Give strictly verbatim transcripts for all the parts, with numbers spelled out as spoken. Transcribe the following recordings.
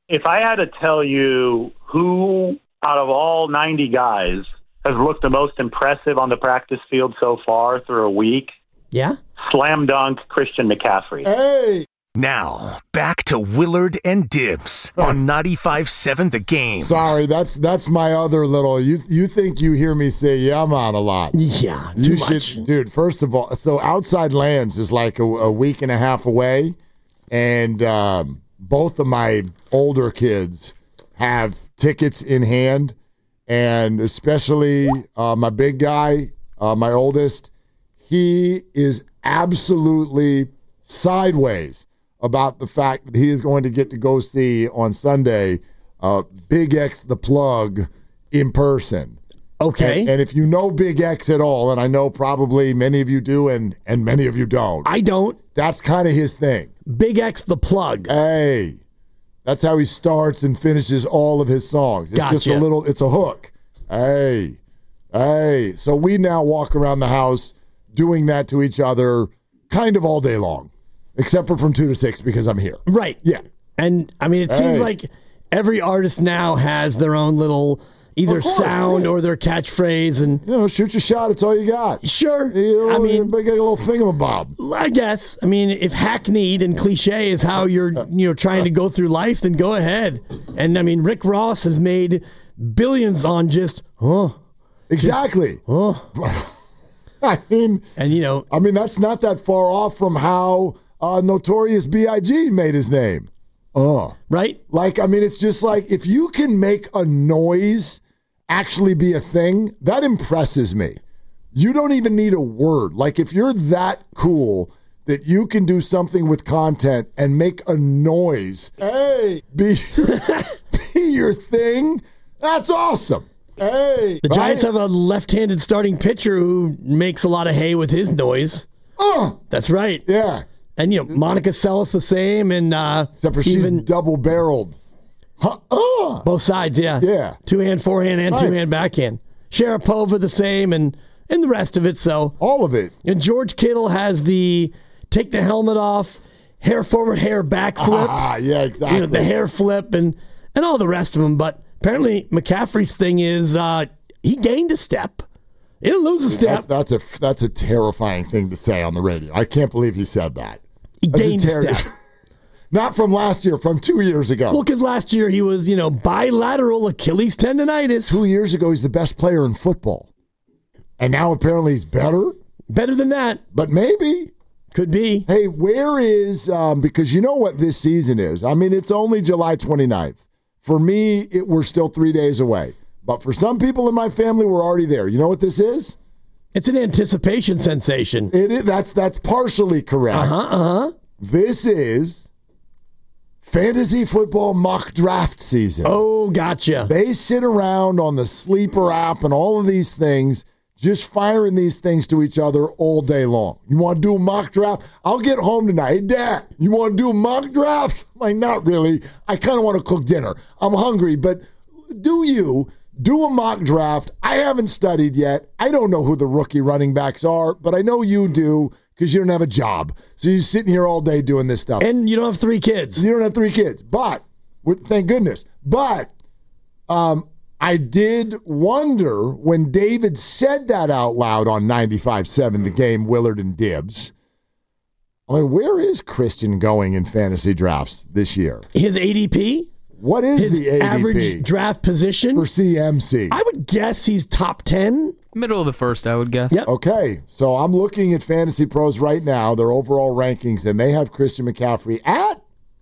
If I had to tell you who out of all ninety guys has looked the most impressive on the practice field so far through a week, yeah, slam dunk Christian McCaffrey. Hey. Now, back to Willard and Dibs on ninety-five point seven The Game. Sorry, that's that's my other little, you you think you hear me say, yeah, I'm on a lot. Yeah, too you much. should, dude, first of all, so Outside Lands is like a, a week and a half away, and um, both of my older kids have tickets in hand, and especially uh, my big guy, uh, my oldest, he is absolutely sideways about the fact that he is going to get to go see on Sunday uh, Big X the Plug in person. Okay. And, and if you know Big X at all, and I know probably many of you do and, and many of you don't. I don't. That's kind of his thing. Big X the Plug. Hey. That's how he starts and finishes all of his songs. It's Gotcha. just a little, it's a hook. Hey. Hey. So we now walk around the house doing that to each other kind of all day long. Except for from two to six because I'm here. Right. Yeah. And, I mean, it seems Hey. like every artist now has their own little either Of course, sound yeah. or their catchphrase. And You know, shoot your shot. It's all you got. sure, You know, I mean, you get a little thingamabob. I guess. I mean, if hackneyed and cliche is how you're, you know, trying to go through life, then go ahead. And, I mean, Rick Ross has made billions on just, oh. Exactly. Just, oh. I mean, And, you know. I mean that's not that far off from how uh, Notorious B I G made his name. Uh. Right? Like, I mean, it's just like if you can make a noise actually be a thing, that impresses me. You don't even need a word. Like, if you're that cool that you can do something with content and make a noise, hey, be, be your thing, that's awesome. Hey, The Giants have a left-handed starting pitcher who makes a lot of hay with his noise. Oh, That's right. yeah. And, you know, Monica Seles the same, and uh, Except for she's even double-barreled. Huh, uh. both sides, yeah. Yeah. Two-hand, forehand, and Right. two-hand, backhand. Sharapova the same, and, and the rest of it, so. All of it. And George Kittle has the take the helmet off, hair forward, hair back flip. Ah, yeah, exactly. You know, the hair flip and, and all the rest of them. But apparently McCaffrey's thing is uh, he gained a step. He didn't lose a step. That's, that's a that's a terrifying thing to say on the radio. I can't believe he said that. He That's gained a terri- step. Not from last year, from two years ago. Well, because last year he was, you know, bilateral Achilles tendonitis. Two years ago, he's the best player in football. And now apparently he's better. Better than that. But maybe. Could be. Hey, where is, um, because you know what this season is. I mean, it's only July twenty-ninth. For me, it, we're still three days away. But for some people in my family, we're already there. You know what this is? It's an anticipation sensation. It is. That's, that's partially correct. Uh-huh, uh-huh. This is fantasy football mock draft season. Oh, gotcha. They sit around on the Sleeper app and all of these things, just firing these things to each other all day long. You want to do a mock draft? I'll get home tonight. Hey, Dad, you want to do a mock draft? I'm like, not really. I kind of want to cook dinner. I'm hungry, but do you do a mock draft? I haven't studied yet. I don't know who the rookie running backs are, but I know you do because you don't have a job. So you're sitting here all day doing this stuff. And you don't have three kids. You don't have three kids, but thank goodness. But um, I did wonder when David said that out loud on ninety-five point seven The Game, Willard and Dibs. I mean, where is Christian going in fantasy drafts this year? His A D P? What is His the A D P average draft position? for C M C? I would guess he's top ten. Middle of the first, I would guess. Yep. Okay, so I'm looking at Fantasy Pros right now, their overall rankings, and they have Christian McCaffrey at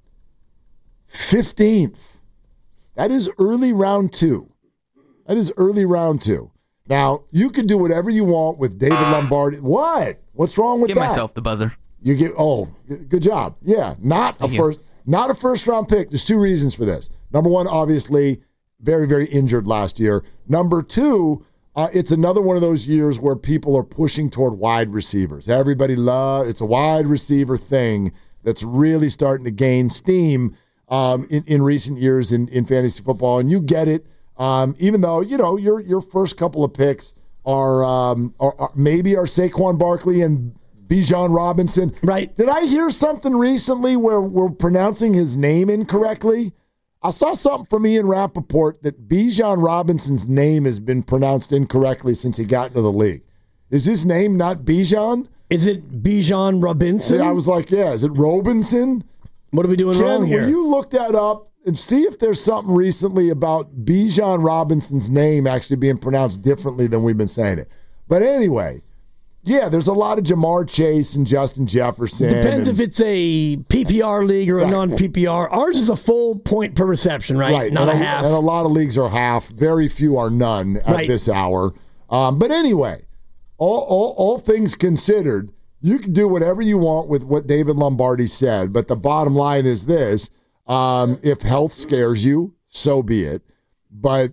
fifteenth. That is early round two. That is early round two. Now, you can do whatever you want with David Lombardi. What? What's wrong with Give that? myself the buzzer. You get oh, good job. Yeah, not Thank a you. first not a first round pick. There's two reasons for this. Number one, obviously, very, very injured last year. Number two, uh, it's another one of those years where people are pushing toward wide receivers. Everybody love it's a wide receiver thing that's really starting to gain steam um, in, in recent years in, in fantasy football, and you get it. Um, even though you know your your first couple of picks are, um, are, are maybe are Saquon Barkley and Bijan Robinson. Right. Did I hear something recently where we're pronouncing his name incorrectly? I saw something from Ian Rappaport that Bijan Robinson's name has been pronounced incorrectly since he got into the league. Is his name not Bijan? Is it Bijan Robinson? Yeah, I was like, yeah. Is it Robinson? What are we doing Ken, wrong here? will you look that up and see if there's something recently about Bijan Robinson's name actually being pronounced differently than we've been saying it? But anyway, yeah, there's a lot of Jamar Chase and Justin Jefferson. Depends and, if it's a P P R league or a right. non-P P R. Ours is a full point per reception, right? Right. Not and a half. And a lot of leagues are half. Very few are none at Right. this hour. Um, but anyway, all, all, all things considered, you can do whatever you want with what David Lombardi said, but the bottom line is this. Um, if health scares you, so be it. But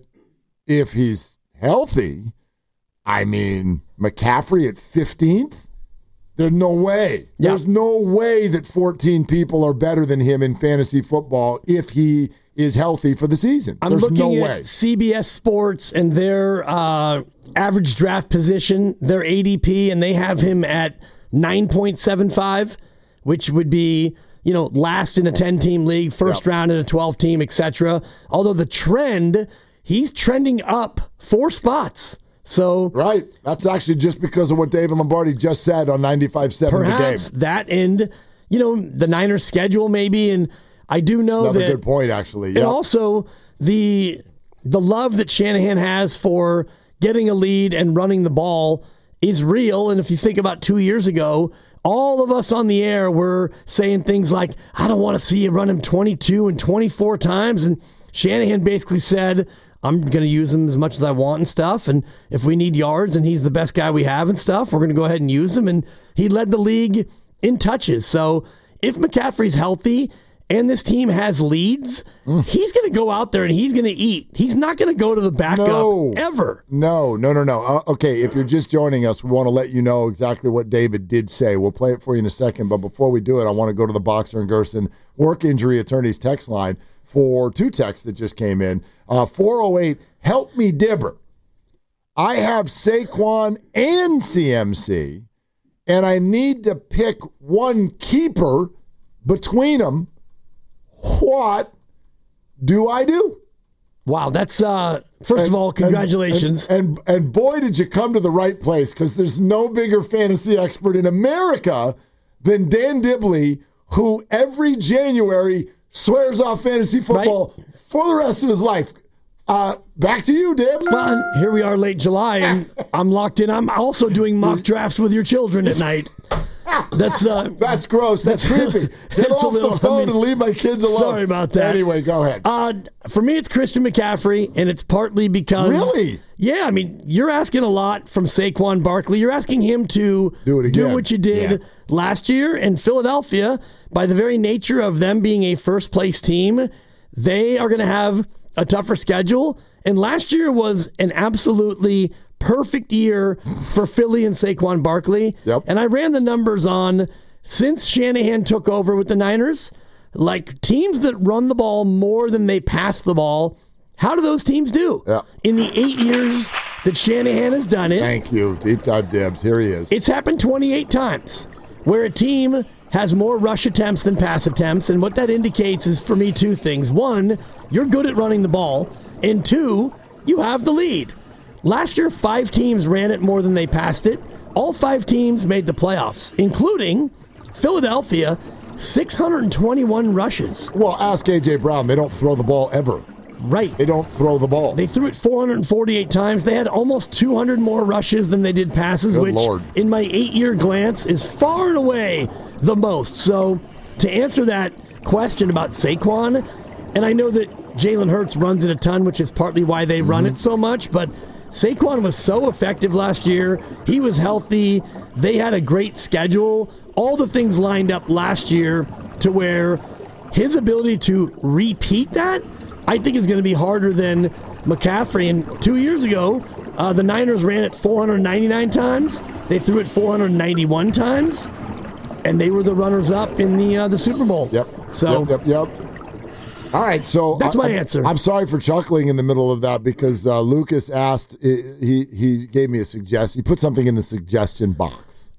if he's healthy, I mean, McCaffrey at fifteenth? There's no way. Yeah. There's no way that fourteen people are better than him in fantasy football if he is healthy for the season. I'm There's looking no at way. C B S Sports and their uh, average draft position, their A D P, and they have him at nine point seven five, which would be, you know, last in a ten-team league, first Yep. round in a twelve-team, et cetera. Although the trend, he's trending up four spots. So Right. That's actually just because of what David Lombardi just said on ninety-five seven The Game. perhaps that and, you know, the Niners' schedule maybe, and I do know Another that. good point, actually. And Yep. also the the love that Shanahan has for getting a lead and running the ball is real. And if you think about two years ago, all of us on the air were saying things like, I don't want to see you run him twenty-two and twenty-four times. And Shanahan basically said, I'm going to use him as much as I want and stuff. And if we need yards and he's the best guy we have and stuff, we're going to go ahead and use him. And he led the league in touches. So if McCaffrey's healthy and this team has leads, mm. he's going to go out there and he's going to eat. He's not going to go to the backup No. ever. No, no, no, no. Uh, okay, if you're just joining us, we want to let you know exactly what David did say. We'll play it for you in a second, but before we do it, I want to go to the Boxer and Gerson Work Injury Attorneys text line for two texts that just came in. Uh, four oh eight, help me, Dibber. I have Saquon and C M C, and I need to pick one keeper between them. What do I do? Wow, that's, uh, first And- of all, congratulations. And, and and boy, did you come to the right place, because there's no bigger fantasy expert in America than Dan Dibley, who every January swears off fantasy football Right. for the rest of his life. Uh, back to you, Dibs. Well, and here we are late July, and I'm locked in. I'm also doing mock drafts with your children at night. That's uh, That's gross. That's creepy. Get It's a off little- the phone I mean, and leave my kids alone. sorry about that. Anyway, go ahead. Uh, for me, it's Christian McCaffrey, and it's partly because... Really? Yeah, I mean, you're asking a lot from Saquon Barkley. You're asking him to Do it again. what you did Yeah. last year. And Philadelphia, by the very nature of them being a first-place team, they are going to have a tougher schedule. And last year was an absolutely perfect year for Philly and Saquon Barkley. Yep. And I ran the numbers on, since Shanahan took over with the Niners, like teams that run the ball more than they pass the ball, how do those teams do? Yeah. In the eight years that Shanahan has done it, Thank you. Deep dive Dibs. Here he is. it's happened twenty-eight times where a team has more rush attempts than pass attempts. And what that indicates is, for me, two things. One, you're good at running the ball. And two, you have the lead. Last year, five teams ran it more than they passed it. All five teams made the playoffs, including Philadelphia, six hundred twenty-one rushes. Well, ask A J Brown. They don't throw the ball ever. Right. They don't throw the ball. They threw it four hundred forty-eight times. They had almost two hundred more rushes than they did passes, Good which Lord. in my eight-year glance is far and away the most. So to answer that question about Saquon, and I know that Jalen Hurts runs it a ton, which is partly why they run it so much, but Saquon was so effective last year. He was healthy. They had a great schedule. All the things lined up last year to where his ability to repeat that, I think, is going to be harder than McCaffrey. And two years ago, uh, the Niners ran it four hundred ninety-nine times. They threw it four hundred ninety-one times, and they were the runners-up in the uh, the Super Bowl. Yep. So Yep, yep, yep. All right, so That's I- my I'm- answer. I'm sorry for chuckling in the middle of that, because uh, Lucas asked. He he gave me a suggest. He put something in the suggestion box.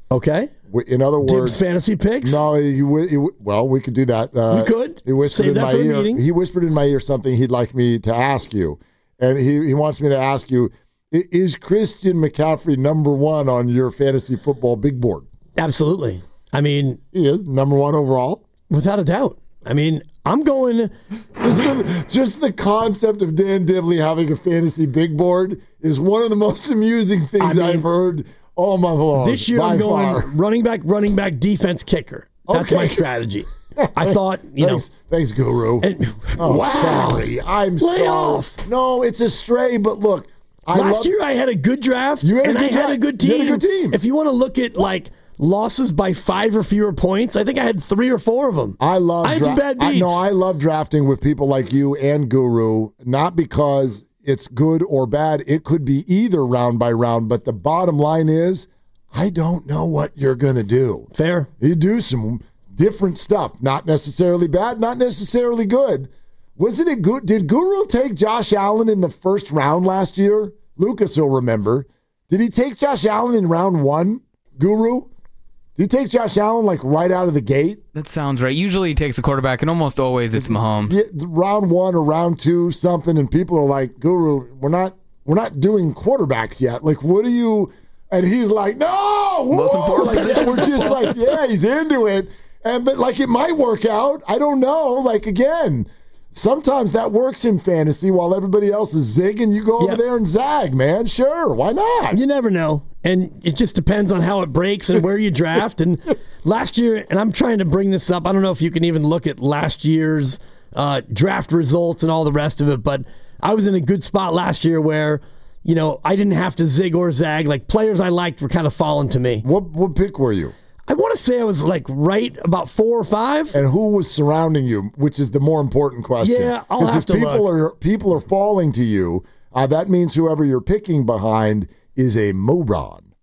Okay. In other words, Dibs fantasy picks? No, he, he, he, well, we could do that. Uh, we could. He whispered Save in that my for the ear. meeting. He whispered in my ear something he'd like me to ask you, and he, he wants me to ask you: is Christian McCaffrey number one on your fantasy football big board? Absolutely. I mean, he is number one overall, without a doubt. I mean, I'm going. Just the, just the concept of Dan Dibley having a fantasy big board is one of the most amusing things I mean, I've heard all month long. This year, I'm going far. running back, running back, defense, kicker. That's okay. My strategy. I thought, you thanks, know. Thanks, Guru. And, oh, wow. sorry. I'm Lay sorry. off. No, it's a stray, but look. I Last love, year, I had a good draft, you had and a good I draft. had a good team. You had a good team. If you want to look at, like, losses by five or fewer points, I think I had three or four of them. I love. I had dra- some bad beats. I, no, I love drafting with people like you and Guru, not because it's good or bad. It could be either round by round, but the bottom line is, I don't know what you're going to do. Fair. You do some different stuff, not necessarily bad, not necessarily good. Wasn't it good? Did Guru take Josh Allen in the first round last year? Lucas will remember. Did he take Josh Allen in round one, Guru? Did he take Josh Allen like right out of the gate? That sounds right. Usually he takes a quarterback, and almost always it's Mahomes. Yeah, round one or round two, something, and people are like, "Guru, we're not, we're not doing quarterbacks yet. Like, what are you?" And he's like, "No, most important like, position." We're just like, "Yeah, he's into it," and but like it might work out. I don't know. Like again, sometimes that works in fantasy while everybody else is zigging. You go over Yep. there and zag, man. Sure, why not? You never know. And it just depends on how it breaks and where you draft. And last year, and I'm trying to bring this up, I don't know if you can even look at last year's uh, draft results and all the rest of it, but I was in a good spot last year where, you know, I didn't have to zig or zag. Like, players I liked were kind of falling to me. What what pick were you? I want to say I was like right about four or five. And who was surrounding you, which is the more important question. Yeah, I'll have if to people look. are people are falling to you, uh, that means whoever you're picking behind is a moron.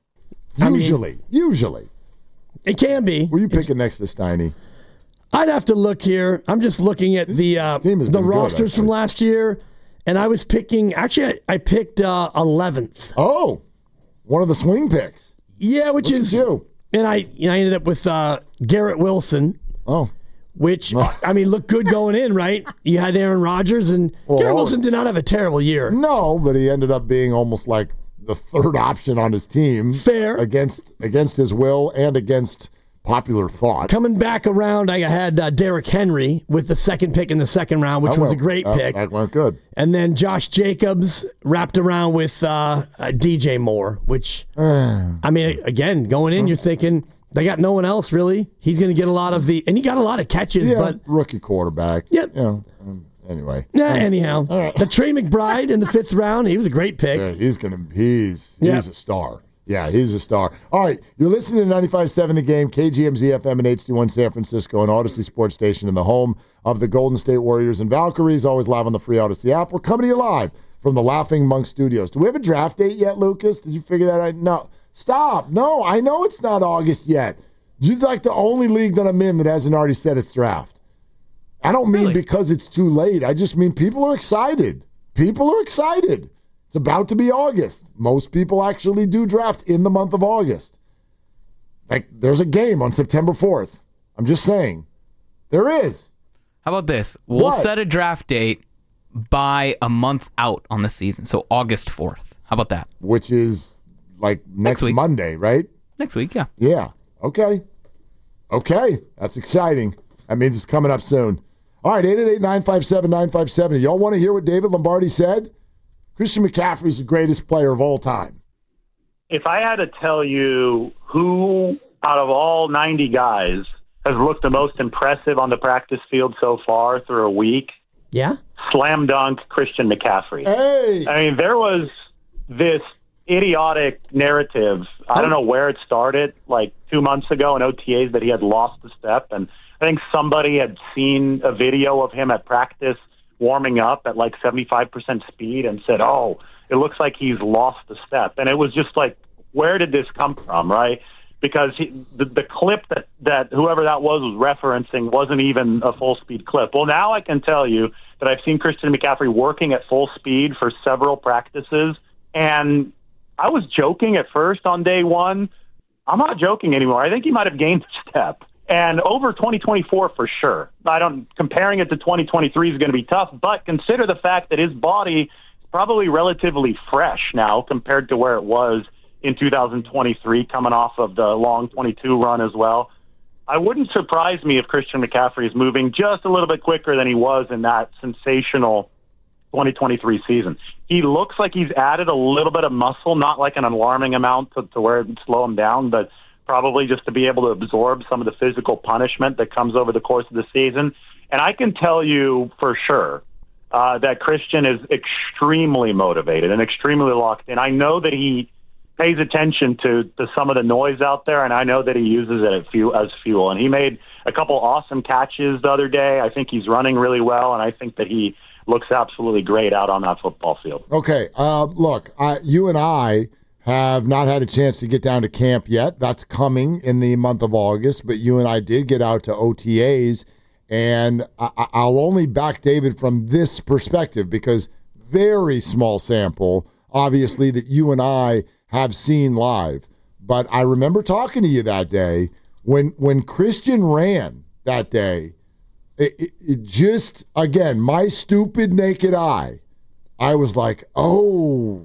Usually, I mean, usually. It can be. Were you picking next to Steiny? I'd have to look here. I'm just looking at This the uh, team has the been good, rosters from actually. last year, and I was picking. Actually, I, I picked uh, eleventh. Oh, one of the swing picks. Yeah, which Look is at you. And I, you know, I ended up with uh, Garrett Wilson, Oh, which I mean looked good going in, right? You had Aaron Rodgers, and Well, Garrett Wilson did not have a terrible year. no, but he ended up being almost like the third option on his team. Fair. Against against his will and against popular thought. Coming back around, I had uh, Derrick Henry with the second pick in the second round, which That was went- a great that- pick. That went good. And then Josh Jacobs wrapped around with uh, uh, D J Moore, which, I mean, again, going in, you're thinking they got no one else, really. He's going to get a lot of the, and he got a lot of catches, Yeah, but, rookie quarterback. Yep. You know, um, anyway. nah, anyhow. right. The Trey McBride in the fifth round, he was a great pick. Yeah, he's gonna he's Yeah. he's a star. Yeah, he's a star. All right, you're listening to ninety-five point seven The Game, K G M Z F M and H D one San Francisco, and Odyssey Sports Station in the home of the Golden State Warriors and Valkyries, always live on the free Odyssey app. We're coming to you live from the Laughing Monk Studios. Do we have a draft date yet, Lucas? Did you figure that out? No. Stop. No, I know it's not August yet. You're like the only league that I'm in that hasn't already set its draft. I don't mean Really? because it's too late. I just mean people are excited. People are excited. It's about to be August. Most people actually do draft in the month of August. Like, there's a game on September fourth. I'm just saying. There is. How about this? We'll What? set a draft date by a month out on the season, so August fourth. How about that? Which is like next, Next week. Monday, right? Next week, yeah. Yeah. Okay. Okay. That's exciting. That means it's coming up soon. All right, eight eight eight, nine five seven, nine five seven zero. Y'all want to hear what David Lombardi said? Christian McCaffrey's the greatest player of all time. If I had to tell you who out of all ninety guys has looked the most impressive on the practice field so far through a week, Yeah? slam dunk Christian McCaffrey. Hey. I mean, there was this idiotic narrative. I don't know where it started, like two months ago in O T As, that he had lost a step. And I think somebody had seen a video of him at practice warming up at like seventy-five percent speed and said, oh, it looks like he's lost a step. And it was just like, where did this come from, right? Because he, the, the clip that, that whoever that was was referencing wasn't even a full-speed clip. Well, now I can tell you that I've seen Christian McCaffrey working at full speed for several practices, and I was joking at first on day one. I'm not joking anymore. I think he might have gained a step. And over twenty twenty-four for sure. I don't comparing it to twenty twenty-three is going to be tough, but consider the fact that his body is probably relatively fresh now compared to where it was in two thousand twenty-three, coming off of the long twenty-two run as well. I wouldn't surprise me if Christian McCaffrey is moving just a little bit quicker than he was in that sensational twenty twenty-three season. He looks like he's added a little bit of muscle, not like an alarming amount to, to where it would slow him down, but probably just to be able to absorb some of the physical punishment that comes over the course of the season. And I can tell you for sure uh, that Christian is extremely motivated and extremely locked in. I know that he pays attention to, to some of the noise out there, and I know that he uses it as fuel, as fuel. And he made a couple awesome catches the other day. I think he's running really well, and I think that he looks absolutely great out on that football field. Okay, uh, look, I, you and I have not had a chance to get down to camp yet. That's coming in the month of August, but you and I did get out to O T As, and I, I'll only back David from this perspective because very small sample, obviously, that you and I have seen live. But I remember talking to you that day when when Christian ran that day. It, it, it just, again, my stupid naked eye, I was like, oh,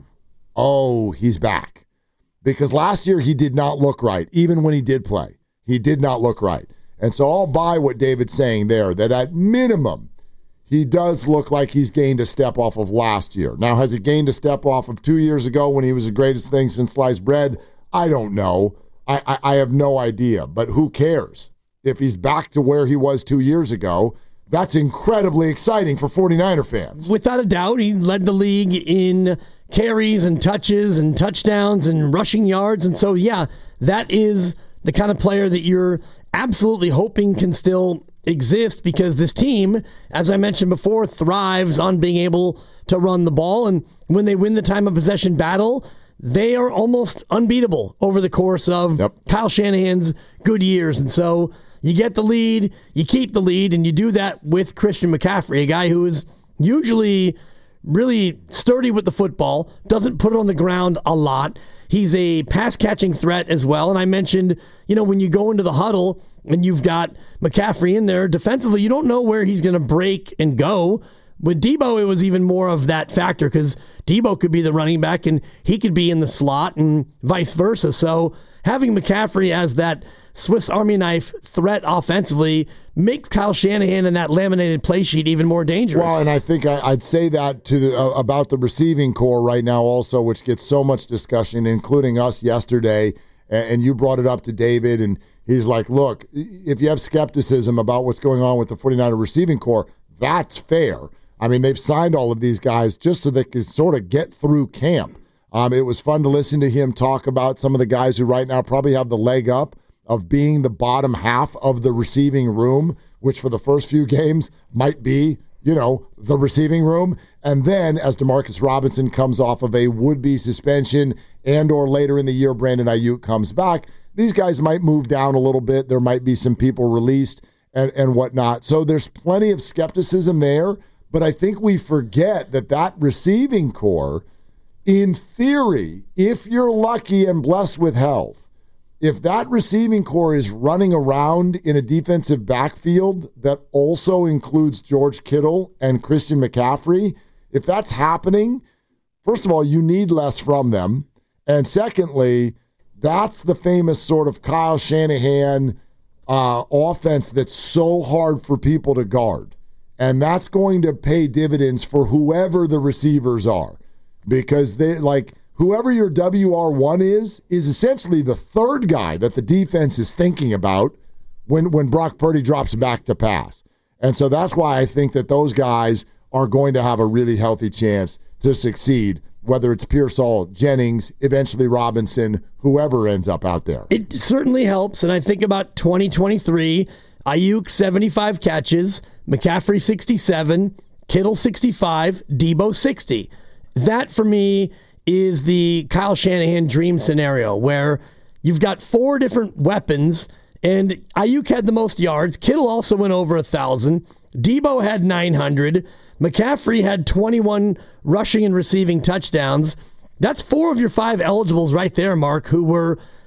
oh, he's back. Because last year he did not look right, even when he did play. He did not look right. And so I'll buy what David's saying there, that at minimum, he does look like he's gained a step off of last year. Now, has he gained a step off of two years ago when he was the greatest thing since sliced bread? I don't know. I, I, I have no idea, but who cares? If he's back to where he was two years ago, that's incredibly exciting for 49er fans. Without a doubt, he led the league in carries and touches and touchdowns and rushing yards. And so, yeah, that is the kind of player that you're absolutely hoping can still exist because this team, as I mentioned before, thrives on being able to run the ball. And when they win the time of possession battle, they are almost unbeatable over the course of yep. Kyle Shanahan's good years. And so you get the lead, you keep the lead, and you do that with Christian McCaffrey, a guy who is usually really sturdy with the football, doesn't put it on the ground a lot. He's a pass-catching threat as well. And I mentioned, you know, when you go into the huddle and you've got McCaffrey in there, defensively, you don't know where he's going to break and go. With Debo, it was even more of that factor because Debo could be the running back and he could be in the slot and vice versa. So having McCaffrey as that Swiss Army knife threat offensively makes Kyle Shanahan and that laminated play sheet even more dangerous. Well, and I think I, I'd say that to the, uh, about the receiving core right now also, which gets so much discussion, including us yesterday, and, and you brought it up to David, and he's like, look, if you have skepticism about what's going on with the 49er receiving core, that's fair. I mean, they've signed all of these guys just so they can sort of get through camp. Um, it was fun to listen to him talk about some of the guys who right now probably have the leg up of being the bottom half of the receiving room, which for the first few games might be, you know, the receiving room. And then as Demarcus Robinson comes off of a would-be suspension and or later in the year Brandon Ayuk comes back, these guys might move down a little bit. There might be some people released and, and whatnot. So there's plenty of skepticism there. But I think we forget that that receiving core, in theory, if you're lucky and blessed with health, if that receiving core is running around in a defensive backfield that also includes George Kittle and Christian McCaffrey, if that's happening, first of all, you need less from them. And secondly, that's the famous sort of Kyle Shanahan uh, offense that's so hard for people to guard. And that's going to pay dividends for whoever the receivers are. Because they like whoever your W R one is, is essentially the third guy that the defense is thinking about when, when Brock Purdy drops back to pass. And so that's why I think that those guys are going to have a really healthy chance to succeed, whether it's Pearsall, Jennings, eventually Robinson, whoever ends up out there. It certainly helps. And I think about twenty twenty-three, Ayuk seventy-five catches, McCaffrey sixty-seven, Kittle sixty-five, Debo sixty. That for me is the Kyle Shanahan dream scenario where you've got four different weapons and Ayuk had the most yards. Kittle also went over one thousand. Debo had nine hundred. McCaffrey had twenty-one rushing and receiving touchdowns. That's four of your five eligibles right there, Mark, who were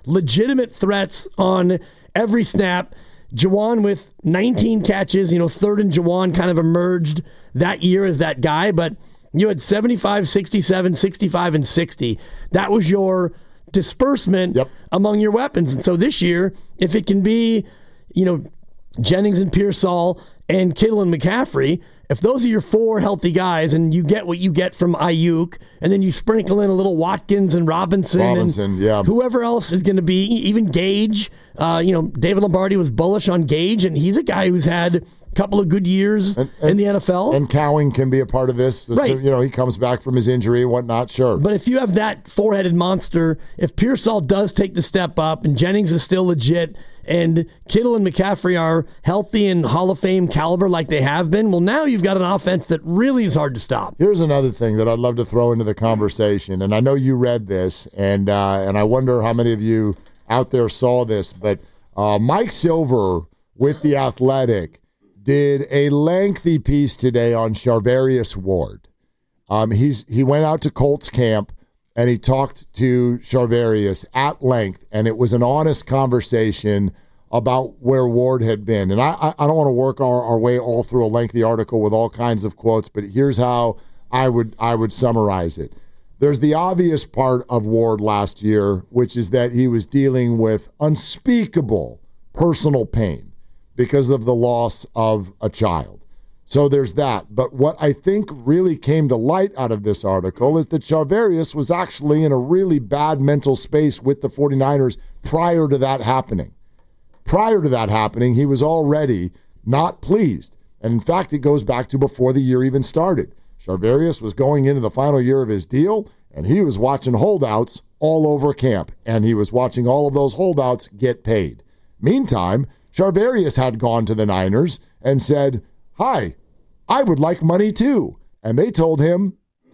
legitimate threats on every snap. Juwan with nineteen catches, you know, Third and Juwan kind of emerged that year as that guy, but you had seventy-five, sixty-seven, sixty-five, and sixty. That was your disbursement yep. among your weapons. And so this year, if it can be, you know, Jennings and Pearsall and Kittle and McCaffrey, if those are your four healthy guys and you get what you get from Ayuk, and then you sprinkle in a little Watkins and Robinson, Robinson and yeah. whoever else is going to be, even Gage, uh, you know, David Lombardi was bullish on Gage, and he's a guy who's had a couple of good years and, and, in the N F L. And Cowing can be a part of this. Right. So, you know, he comes back from his injury and whatnot, sure. But if you have that four-headed monster, if Pearsall does take the step up and Jennings is still legit, and Kittle and McCaffrey are healthy and Hall of Fame caliber like they have been, well, now you've got an offense that really is hard to stop. Here's another thing that I'd love to throw into the conversation, and I know you read this, and uh, and I wonder how many of you out there saw this, but uh, Mike Silver with The Athletic did a lengthy piece today on Charvarius Ward. Um, he's he went out to Colts camp, and he talked to Charvarius at length, and it was an honest conversation about where Ward had been. And I, I don't want to work our, our way all through a lengthy article with all kinds of quotes, but here's how I would I would summarize it. There's the obvious part of Ward last year, which is that he was dealing with unspeakable personal pain because of the loss of a child. So there's that. But what I think really came to light out of this article is that Charvarius was actually in a really bad mental space with the 49ers prior to that happening. Prior to that happening, he was already not pleased. And in fact, it goes back to before the year even started. Charvarius was going into the final year of his deal, and he was watching holdouts all over camp. And he was watching all of those holdouts get paid. Meantime, Charvarius had gone to the Niners and said, "Hi, I would like money too." And they told him,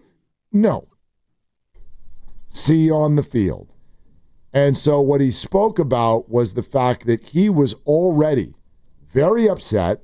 "No. See you on the field." And so what he spoke about was the fact that he was already very upset,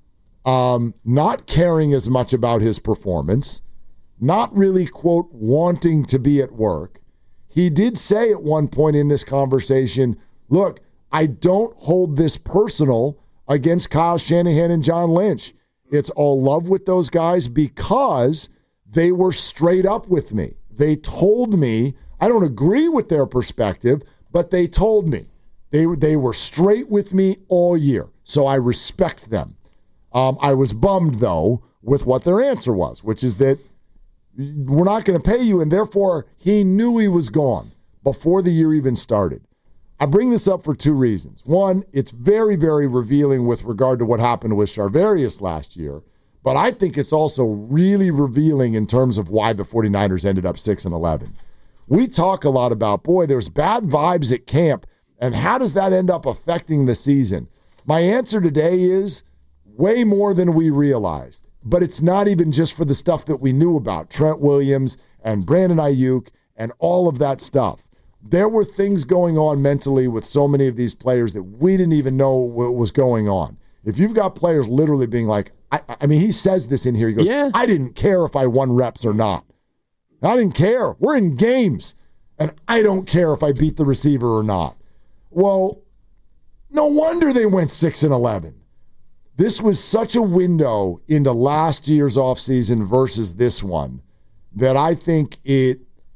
um, not caring as much about his performance, not really, quote, wanting to be at work. He did say at one point in this conversation, look, I don't hold this personal against Kyle Shanahan and John Lynch. It's all love with those guys because they were straight up with me. They told me, I don't agree with their perspective, but they told me. They, they were straight with me all year, so I respect them. Um, I was bummed, though, with what their answer was, which is that we're not going to pay you, and therefore he knew he was gone before the year even started. I bring this up for two reasons. One, it's very, very revealing with regard to what happened with Charvarius last year, but I think it's also really revealing in terms of why the 49ers ended up six and eleven. We talk a lot about, boy, there's bad vibes at camp, and how does that end up affecting the season? My answer today is way more than we realized, but it's not even just for the stuff that we knew about, Trent Williams and Brandon Ayuk and all of that stuff. There were things going on mentally with so many of these players that we didn't even know what was going on. If you've got players literally being like, I, I mean, he says this in here. He goes, yeah. I didn't care if I won reps or not. I didn't care. We're in games, and I don't care if I beat the receiver or not. Well, no wonder they went six and eleven. This was such a window into last year's offseason versus this one that I think it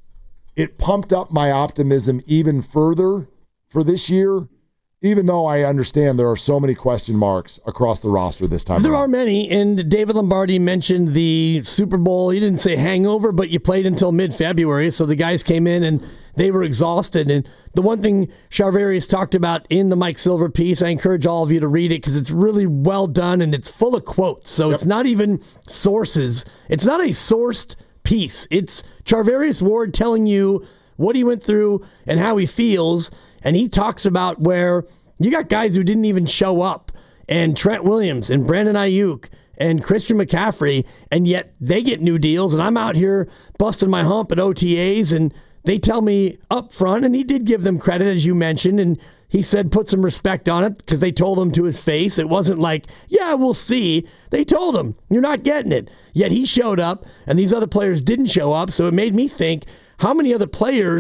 it pumped up my optimism even further for this year, even though I understand there are so many question marks across the roster this time There around. are many, and David Lombardi mentioned the Super Bowl. He didn't say hangover, but you played until mid-February, so the guys came in and they were exhausted. And the one thing Charvarius talked about in the Mike Silver piece, I encourage all of you to read it because it's really well done and it's full of quotes. So yep. It's not even sources. It's not a sourced piece. It's Charvarius Ward telling you what he went through and how he feels. And he talks about where you got guys who didn't even show up, and Trent Williams and Brandon Ayuk and Christian McCaffrey, and yet they get new deals. And I'm out here busting my hump at O T As, and they tell me up front, and he did give them credit, as you mentioned, and he said put some respect on it because they told him to his face. It wasn't like, yeah, we'll see. They told him, you're not getting it. Yet he showed up, and these other players didn't show up, so it made me think, how many other players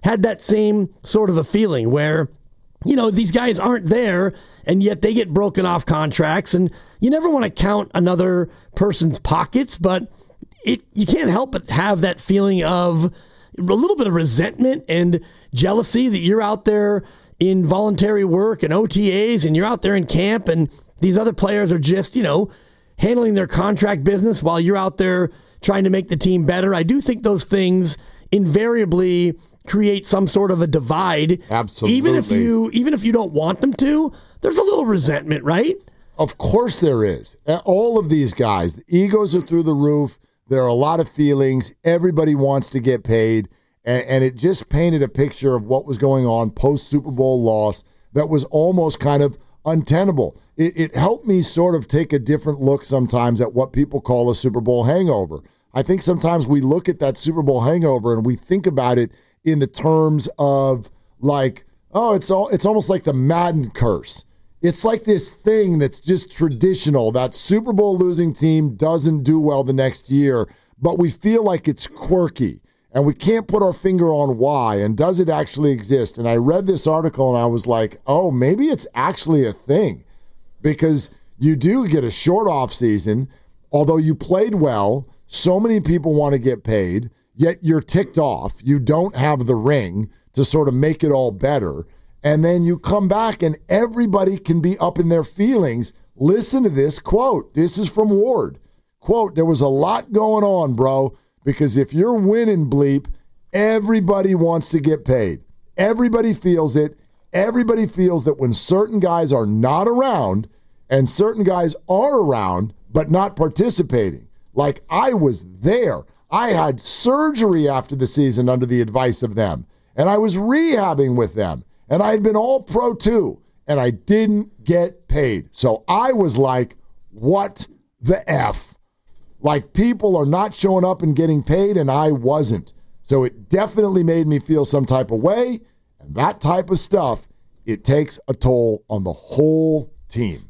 had that same sort of a feeling where, you know, these guys aren't there and yet they get broken off contracts, and you never want to count another person's pockets, but it you can't help but have that feeling of a little bit of resentment and jealousy that you're out there in voluntary work and O T As and you're out there in camp and these other players are just, you know, handling their contract business while you're out there trying to make the team better. I do think those things invariably create some sort of a divide. Absolutely. Even if you even if you don't want them to, there's a little resentment, right? Of course there is. All of these guys, the egos are through the roof. There are a lot of feelings. Everybody wants to get paid. And, and it just painted a picture of what was going on post-Super Bowl loss that was almost kind of untenable. It, it helped me sort of take a different look sometimes at what people call a Super Bowl hangover. I think sometimes we look at that Super Bowl hangover and we think about it in the terms of like, oh, it's all it's almost like the Madden curse. It's like this thing that's just traditional. That Super Bowl losing team doesn't do well the next year, but we feel like it's quirky and we can't put our finger on why, and does it actually exist? And I read this article and I was like, oh, maybe it's actually a thing, because you do get a short off season. Although you played well, so many people want to get paid, yet you're ticked off. You don't have the ring to sort of make it all better. And then you come back and everybody can be up in their feelings. Listen to this quote. This is from Ward. Quote, there was a lot going on, bro, because if you're winning, bleep, everybody wants to get paid. Everybody feels it. Everybody feels that when certain guys are not around and certain guys are around but not participating, like I was there. I had surgery after the season under the advice of them, and I was rehabbing with them. And I had been all pro too, and I didn't get paid. So I was like, what the F? Like, people are not showing up and getting paid, and I wasn't. So it definitely made me feel some type of way. And that type of stuff, it takes a toll on the whole team.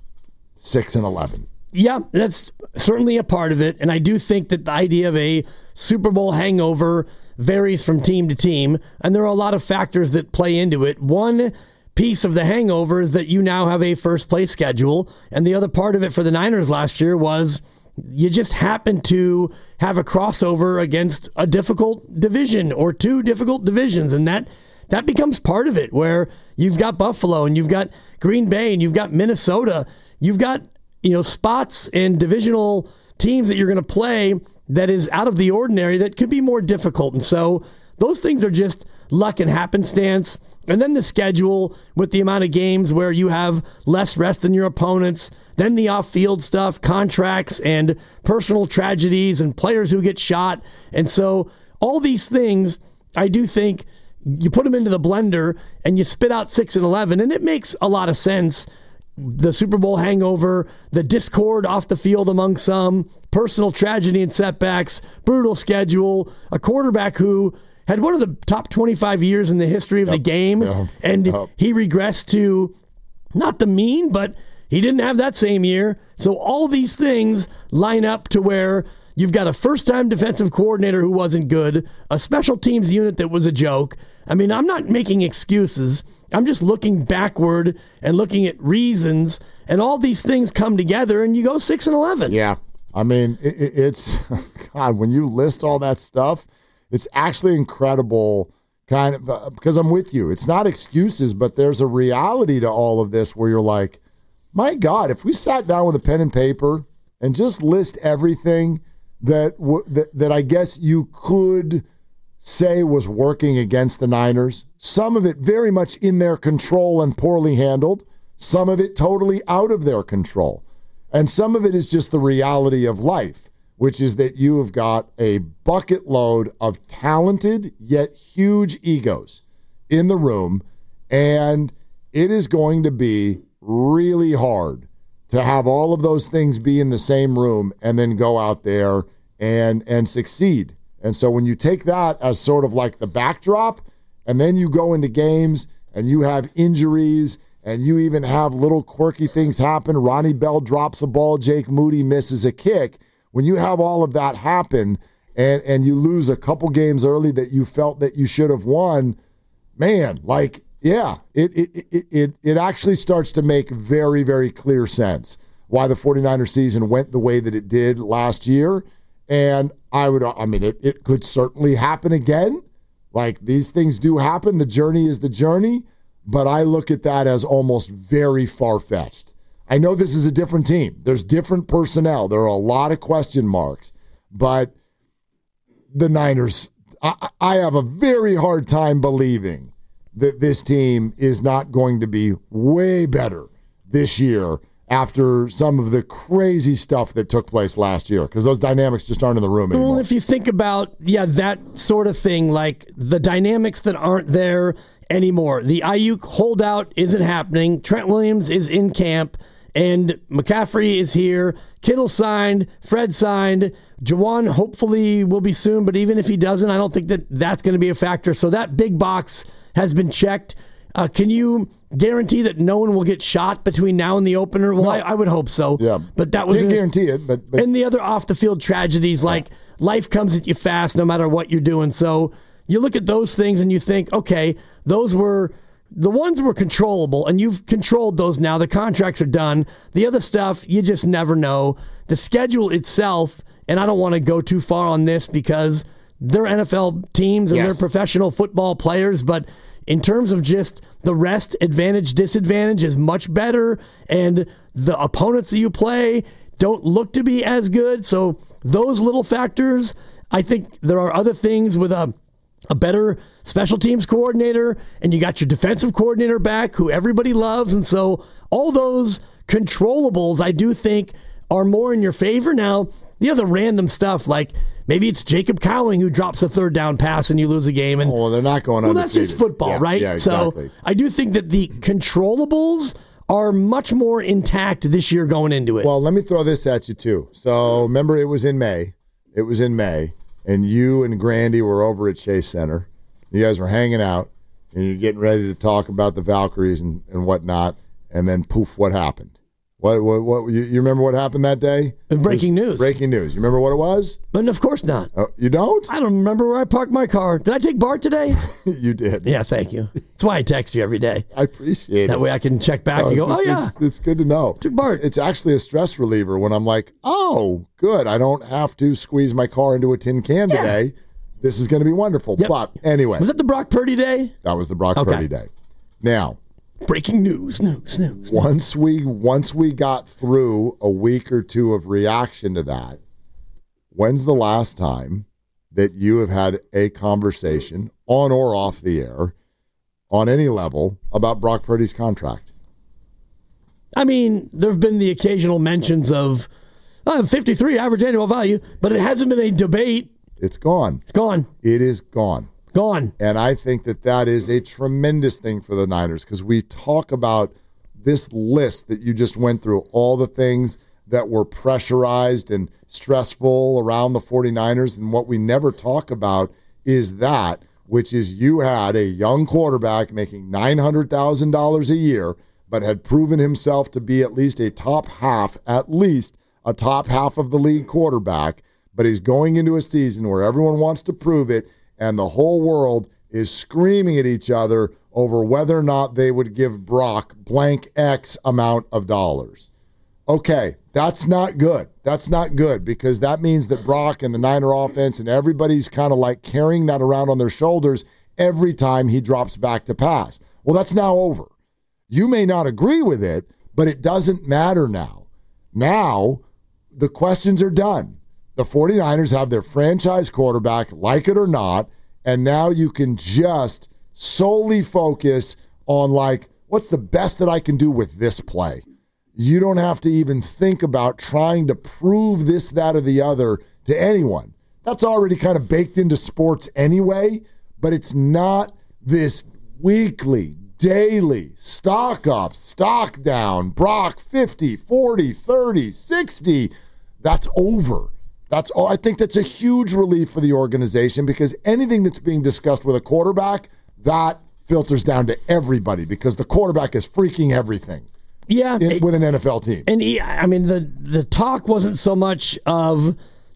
six and eleven. Yeah, that's certainly a part of it. And I do think that the idea of a Super Bowl hangover varies from team to team, and there are a lot of factors that play into it. One piece of the hangover is that you now have a first place schedule, and the other part of it for the Niners last year was you just happened to have a crossover against a difficult division or two difficult divisions, and that that becomes part of it, where you've got Buffalo and you've got Green Bay and you've got Minnesota. You've got, you know, spots and divisional teams that you're going to play that is out of the ordinary that could be more difficult. And so those things are just luck and happenstance. And then the schedule with the amount of games where you have less rest than your opponents, then the off-field stuff, contracts and personal tragedies and players who get shot. And so all these things, I do think you put them into the blender and you spit out six and eleven, and it makes a lot of sense. The Super Bowl hangover, the discord off the field among some, personal tragedy and setbacks, brutal schedule, a quarterback who had one of the top twenty-five years in the history of yep. the game, yep. and yep. he regressed to not the mean, but he didn't have that same year. So all these things line up to where you've got a first-time defensive coordinator who wasn't good, a special teams unit that was a joke. I mean, I'm not making excuses. I'm just looking backward and looking at reasons, and all these things come together, and you go six and eleven. Yeah, I mean, it, it's God. When you list all that stuff, it's actually incredible. Kind of uh, because I'm with you. It's not excuses, but there's a reality to all of this where you're like, my God, if we sat down with a pen and paper and just list everything that w- that, that I guess you could say was working against the Niners. Some of it very much in their control and poorly handled. Some of it totally out of their control. And some of it is just the reality of life, which is that you have got a bucket load of talented yet huge egos in the room, and it is going to be really hard to have all of those things be in the same room and then go out there and and succeed. And so when you take that as sort of like the backdrop, and then you go into games and you have injuries and you even have little quirky things happen. Ronnie Bell drops a ball, Jake Moody misses a kick. When you have all of that happen and and you lose a couple games early that you felt that you should have won, man, like, yeah, it it it it, it actually starts to make very, very clear sense why the 49ers season went the way that it did last year. And I would, I mean, it, it could certainly happen again. Like, these things do happen. The journey is the journey. But I look at that as almost very far-fetched. I know this is a different team. There's different personnel. There are a lot of question marks. But the Niners, I, I have a very hard time believing that this team is not going to be way better this year after some of the crazy stuff that took place last year, because those dynamics just aren't in the room anymore. Well, if you think about, yeah, that sort of thing, like the dynamics that aren't there anymore. The Ayuk holdout isn't happening. Trent Williams is in camp, and McCaffrey is here. Kittle signed. Fred signed. Juwan hopefully will be soon, but even if he doesn't, I don't think that that's going to be a factor. So that big box has been checked. Uh, can you guarantee that no one will get shot between now and the opener? Well, No. I, I would hope so. Yeah, but that was can't guarantee it. But, but and the other off the field tragedies, like life comes at you fast, no matter what you're doing. So you look at those things and you think, okay, those were the ones were controllable, and you've controlled those now. The contracts are done. The other stuff, you just never know. The schedule itself, and I don't want to go too far on this because they're N F L teams and Yes. they're professional football players, but in terms of just the rest, advantage, disadvantage is much better, and the opponents that you play don't look to be as good. So those little factors, I think there are other things with a, a better special teams coordinator, and you got your defensive coordinator back, who everybody loves. And so all those controllables, I do think, are more in your favor. Now, the other random stuff, like maybe it's Jacob Cowing who drops a third down pass and you lose a game. And oh, they're not going well, undefeated. that's just football, Yeah, right? Yeah, exactly. So I do think that the controllables are much more intact this year going into it. Well, let me throw this at you, too. So remember, it was in May. It was in May, and you and Grandy were over at Chase Center. You guys were hanging out, and you're getting ready to talk about the Valkyries and, and whatnot, and then poof, what happened? What, what, what you, you remember what happened that day? Breaking It was news. Breaking news. You remember what it was? And of course not. Oh, you don't? I don't remember where I parked my car. Did I take Bart today? You did. Yeah, thank you. That's why I text you every day. I appreciate it. That way I can check back No, and go, it's, oh, yeah. It's, it's good to know. Took Bart. It's, it's actually a stress reliever when I'm like, oh, good. I don't have to squeeze my car into a tin can Yeah. today. This is going to be wonderful. Yep. But anyway, Was that the Brock Purdy day? that was the Brock Okay. Purdy day. Now, Breaking news, news, news. once we once we got through a week or two of reaction to that, when's the last time that you have had a conversation on or off the air on any level about Brock Purdy's contract? I mean, there have been the occasional mentions of uh, fifty-three average annual value, but it hasn't been a debate. It's gone. It's gone. It is gone. Gone. And I think that that is a tremendous thing for the Niners, because we talk about this list that you just went through, all the things that were pressurized and stressful around the 49ers. And what we never talk about is that, which is you had a young quarterback making nine hundred thousand dollars a year, but had proven himself to be at least a top half, at least a top half of the league quarterback. But he's going into a season where everyone wants to prove it, and the whole world is screaming at each other over whether or not they would give Brock blank X amount of dollars. Okay, that's not good. That's not good, because that means that Brock and the Niner offense and everybody's kind of like carrying that around on their shoulders every time he drops back to pass. Well, that's now over. You may not agree with it, but it doesn't matter now. Now, the questions are done. The 49ers have their franchise quarterback, like it or not, and now you can just solely focus on, like, what's the best that I can do with this play? You don't have to even think about trying to prove this, that, or the other to anyone. That's already kind of baked into sports anyway, but it's not this weekly, daily, stock up, stock down, Brock fifty, forty, thirty, sixty. That's over. That's all. I think that's a huge relief for the organization, because anything that's being discussed with a quarterback, that filters down to everybody, because the quarterback is freaking everything. Yeah. In, it- with an N F L team. And he, I mean, the the talk wasn't so much of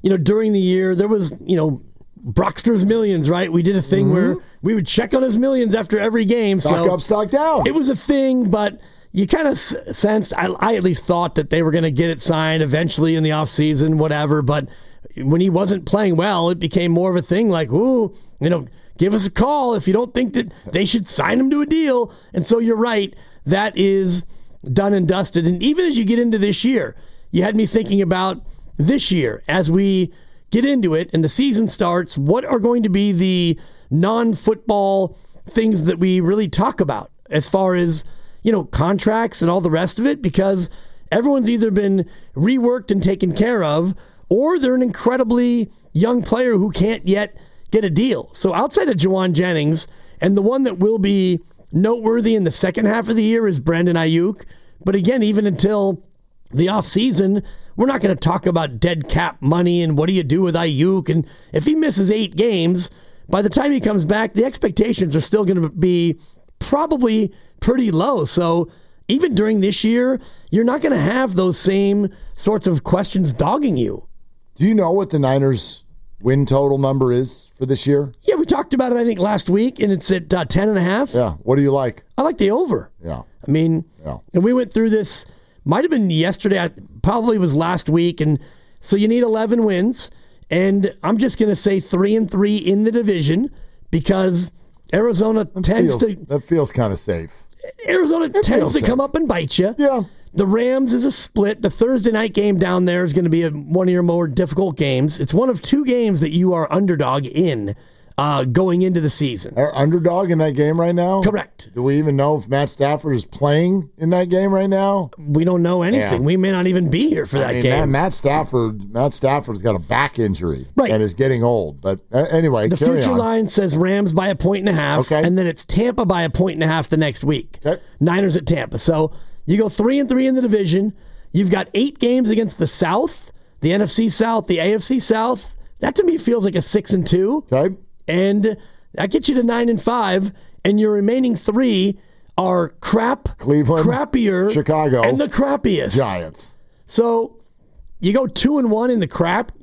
you know, during the year, there was, you know, Brockster's Millions, right? We did a thing mm-hmm. where we would check on his millions after every game. Stock so up, stock down. It was a thing, but you kind of sensed, I, I at least thought that they were going to get it signed eventually in the offseason, whatever. But when he wasn't playing well, it became more of a thing like, ooh, you know, give us a call if you don't think that they should sign him to a deal. And so you're right. That is done and dusted. And even as you get into this year, you had me thinking about this year as we get into it and the season starts, what are going to be the non-football things that we really talk about as far as, you know, contracts and all the rest of it? Because everyone's either been reworked and taken care of, or they're an incredibly young player who can't yet get a deal. So outside of Juwan Jennings, and the one that will be noteworthy in the second half of the year is Brandon Ayuk. But again, even until the offseason, we're not going to talk about dead cap money and what do you do with Ayuk. And if he misses eight games, by the time he comes back, the expectations are still going to be probably pretty low. So even during this year, you're not going to have those same sorts of questions dogging you. Do you know what the Niners' win total number is for this year? Yeah, we talked about it, I think, last week, and it's at uh, ten and a half. Yeah. What do you like? I like the over. Yeah. I mean, yeah. And we went through this, might have been yesterday, probably was last week, and so you need eleven wins, and I'm just going to say three and three in the division because Arizona that tends feels, to... That feels kind of safe. Arizona it tends to safe. come up and bite you. Yeah. The Rams is a split. The Thursday night game down there is going to be a, one of your more difficult games. It's one of two games that you are underdog in uh, going into the season. Are underdog in that game right now? Correct. Do we even know if Matt Stafford is playing in that game right now? We don't know anything. Yeah. We may not even be here for that I mean, game. Matt, Matt Stafford, Matt Stafford's got a back injury right. and is getting old. But uh, anyway, the carry future on. line says Rams by a point and a half, okay. and then it's Tampa by a point and a half the next week. Okay. Niners at Tampa. So you go three and three in the division. You've got eight games against the South, the N F C South, the A F C South. That to me feels like a six and two. Okay. And that gets you to nine and five, and your remaining three are crap, Cleveland, crappier, Chicago, and the crappiest Giants. So you go two and one in the crap.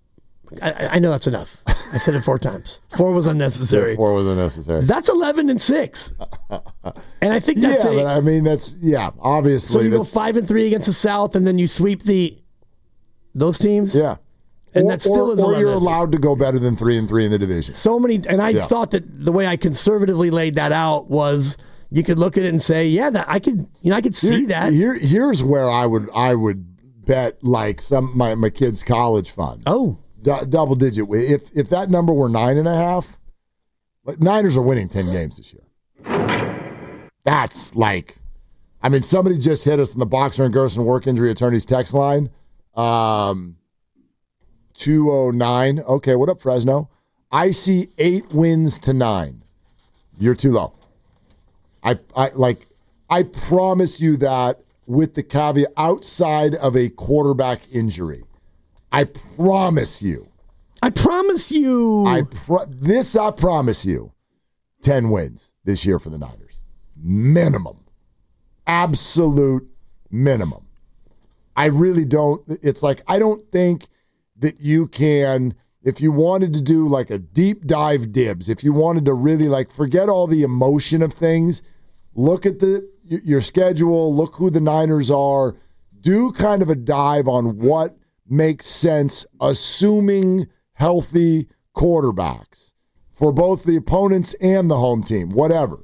I, I know that's enough. I said it four times. Four was unnecessary. Yeah, four was unnecessary. That's eleven and six, and I think that's yeah. a, But I mean, that's yeah. Obviously, so you go that's, five and three against the South, and then you sweep the those teams. yeah. And or, that still or, is or you're eleven. allowed to go better than three and three in the division. So many, and I Yeah. thought that the way I conservatively laid that out was you could look at it and say, yeah, that I could, you know, I could see Here- that. Here, here's where I would I would bet like some my my kids' college fund. Oh, D- double digit. If if that number were nine and a half, like Niners are winning ten games this year. That's like, I mean, somebody just hit us in the Boxer and Gerson work injury attorneys text line. Um, two oh nine. Okay, what up, Fresno? I see eight wins to nine. You're too low. I I like. I promise you that with the caveat outside of a quarterback injury. I promise you. I promise you. I pro- this I promise you. ten wins this year for the Niners. Minimum. Absolute minimum. I really don't. It's like, I don't think that you can, if you wanted to do like a deep dive dibs, if you wanted to really like forget all the emotion of things, look at the your schedule, look who the Niners are, do kind of a dive on what makes sense, assuming healthy quarterbacks for both the opponents and the home team, whatever.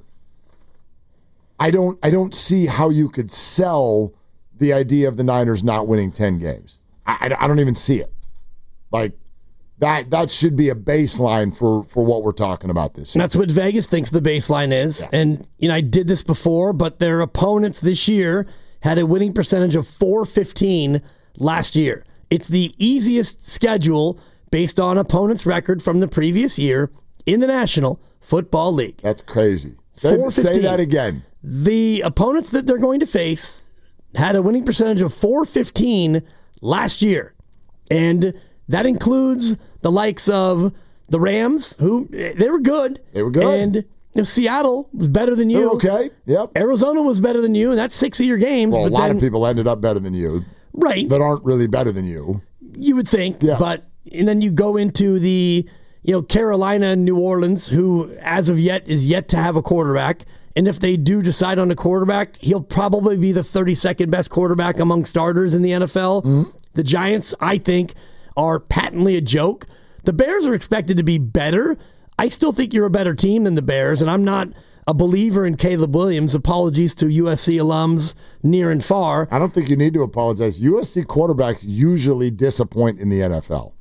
I don't I don't see how you could sell the idea of the Niners not winning ten games. I, I, I don't even see it. Like, that that should be a baseline for, for what we're talking about this season. That's what Vegas thinks the baseline is. Yeah. And, you know, I did this before, but their opponents this year had a winning percentage of four fifteen last year. It's the easiest schedule based on opponents' record from the previous year in the National Football League. That's crazy. Say, say that again. The opponents that they're going to face had a winning percentage of four fifteen last year. And that includes the likes of the Rams, who they were good. They were good. And you know, Seattle was better than you. They're okay. Yep. Arizona was better than you, and that's six of your games. Well, a but lot then, of people ended up better than you right, that aren't really better than you. you would think, Yeah. but and then you go into the, you know, Carolina and New Orleans, who as of yet is yet to have a quarterback. And if they do decide on a quarterback, he'll probably be the thirty-second best quarterback among starters in the N F L. Mm-hmm. The Giants, I think, are patently a joke. The Bears are expected to be better. I still think you're a better team than the Bears, and I'm not a believer in Caleb Williams. Apologies to U S C alums near and far. I don't think you need to apologize. U S C quarterbacks usually disappoint in the N F L.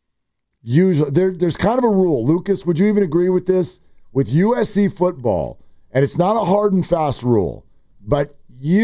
Usually, there, there's kind of a rule. Lucas, would you even agree with this? With U S C football, and it's not a hard and fast rule, but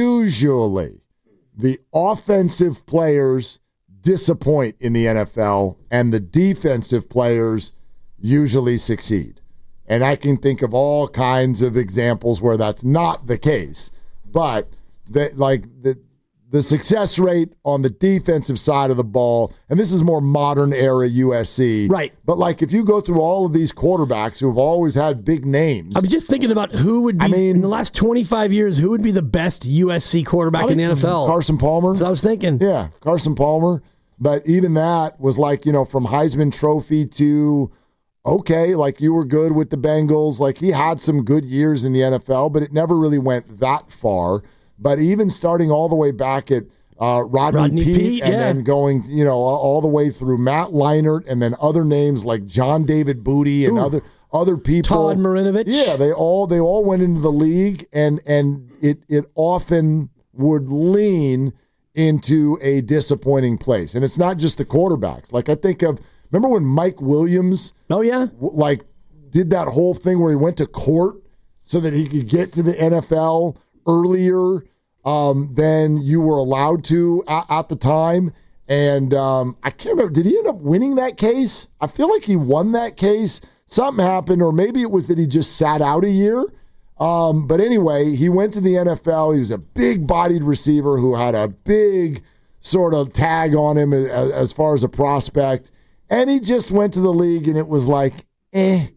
usually the offensive players disappoint in the N F L, and the defensive players usually succeed. And I can think of all kinds of examples where that's not the case. But the, like the the success rate on the defensive side of the ball, and this is more modern era U S C. Right. But like if you go through all of these quarterbacks who have always had big names. I'm just thinking about who would be, I mean, in the last twenty-five years, who would be the best U S C quarterback in the N F L? Carson Palmer. That's what I was thinking. Yeah, Carson Palmer. But even that was like, you know, from Heisman Trophy to, okay, like you were good with the Bengals. Like he had some good years in the N F L, but it never really went that far. But even starting all the way back at uh, Rodney, Rodney Peete, Peete and yeah. then going, you know, all the way through Matt Leinart, and then other names like John David Booty and Ooh. other other people. Todd Marinovich. Yeah, they all they all went into the league, and and it it often would lean into a disappointing place. And it's not just the quarterbacks. Like I think of, remember when Mike Williams, oh yeah, w- like did that whole thing where he went to court so that he could get to the N F L earlier um, than you were allowed to at, at the time. And um, I can't remember, did he end up winning that case? I feel like he won that case. Something happened, or maybe it was that he just sat out a year. Um, but anyway, he went to the N F L. He was a big-bodied receiver who had a big sort of tag on him as, as far as a prospect. And he just went to the league, and it was like, eh.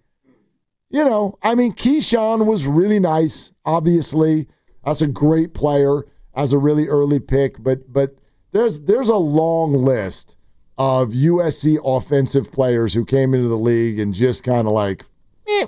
You know, I mean, Keyshawn was really nice, obviously. That's a great player as a really early pick. But but there's there's a long list of U S C offensive players who came into the league and just kind of like, eh,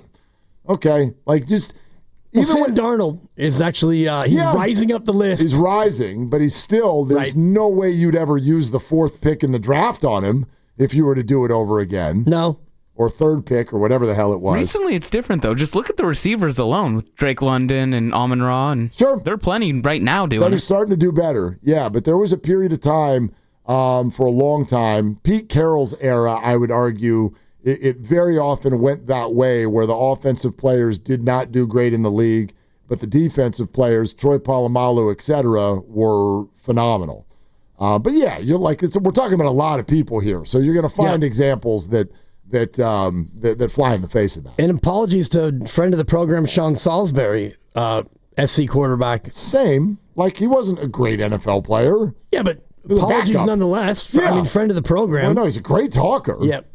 okay. Like just... Well, Even Sam when, Darnold is actually uh, he's yeah, rising up the list. He's rising, but he's still, there's right. no way you'd ever use the fourth pick in the draft on him if you were to do it over again. No. Or third pick or whatever the hell it was. Recently it's different, though. Just look at the receivers alone with Drake London and Amon-Ra. And sure. There are plenty right now doing They're it. starting to do better. Yeah, but there was a period of time um, for a long time, Pete Carroll's era, I would argue, it, it very often went that way where the offensive players did not do great in the league, but the defensive players, Troy Polamalu, et cetera, were phenomenal. Uh, but yeah, you're like it's, we're talking about a lot of people here, so you're going to find yeah. examples that that, um, that that fly in the face of that. And apologies to friend of the program, Sean Salisbury, uh, S C quarterback. Same, like he wasn't a great N F L player. Yeah, but apologies nonetheless. Yeah. I mean, friend of the program. Well, no, he's a great talker. Yep.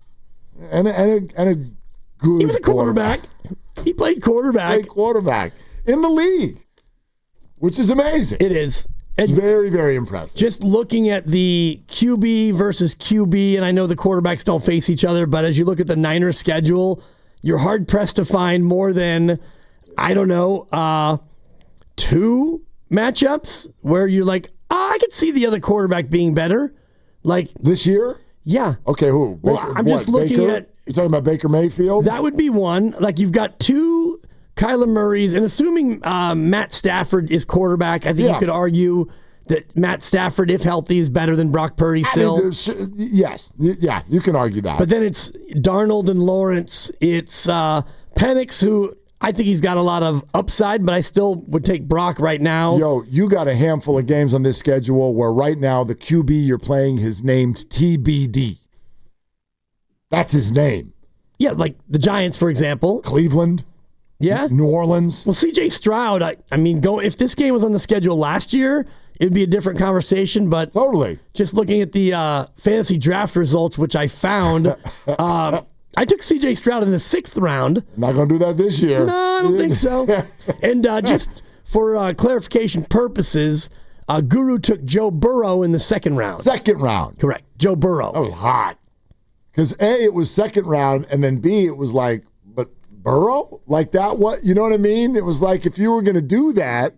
And a, and a, and a good He was a quarterback. quarterback. He played quarterback. Played quarterback in the league, which is amazing. It is. And very, very impressive. Just looking at the Q B versus Q B, and I know the quarterbacks don't face each other, but as you look at the Niners schedule, you're hard-pressed to find more than, I don't know, uh, two matchups where you're like, oh, I could see the other quarterback being better. Like this year? Yeah. Okay, who? Well, Baker, I'm just what, looking Baker? at... You're talking about Baker Mayfield? That would be one. Like, you've got two Kyler Murrays, and assuming uh, Matt Stafford is quarterback, I think yeah. you could argue that Matt Stafford, if healthy, is better than Brock Purdy still. I mean, yes. Yeah, you can argue that. But then it's Darnold and Lawrence. It's uh, Penix, who I think he's got a lot of upside, but I still would take Brock right now. Yo, you got a handful of games on this schedule where right now the Q B you're playing is named T B D. That's his name. Yeah, like the Giants, for example. Cleveland. Yeah. New Orleans. Well, C J Stroud, I, I mean, go if this game was on the schedule last year, it'd be a different conversation, but totally. Just looking at the uh, fantasy draft results, which I found, um, I took C J Stroud in the sixth round. Not going to do that this year. No, I don't think so. And uh, just for uh, clarification purposes, uh, Guru took Joe Burrow in the second round. Second round. Correct. Joe Burrow. That was hot. Because A, it was second round, and then B, it was like, but Burrow? Like that, what? You know what I mean? It was like, if you were going to do that,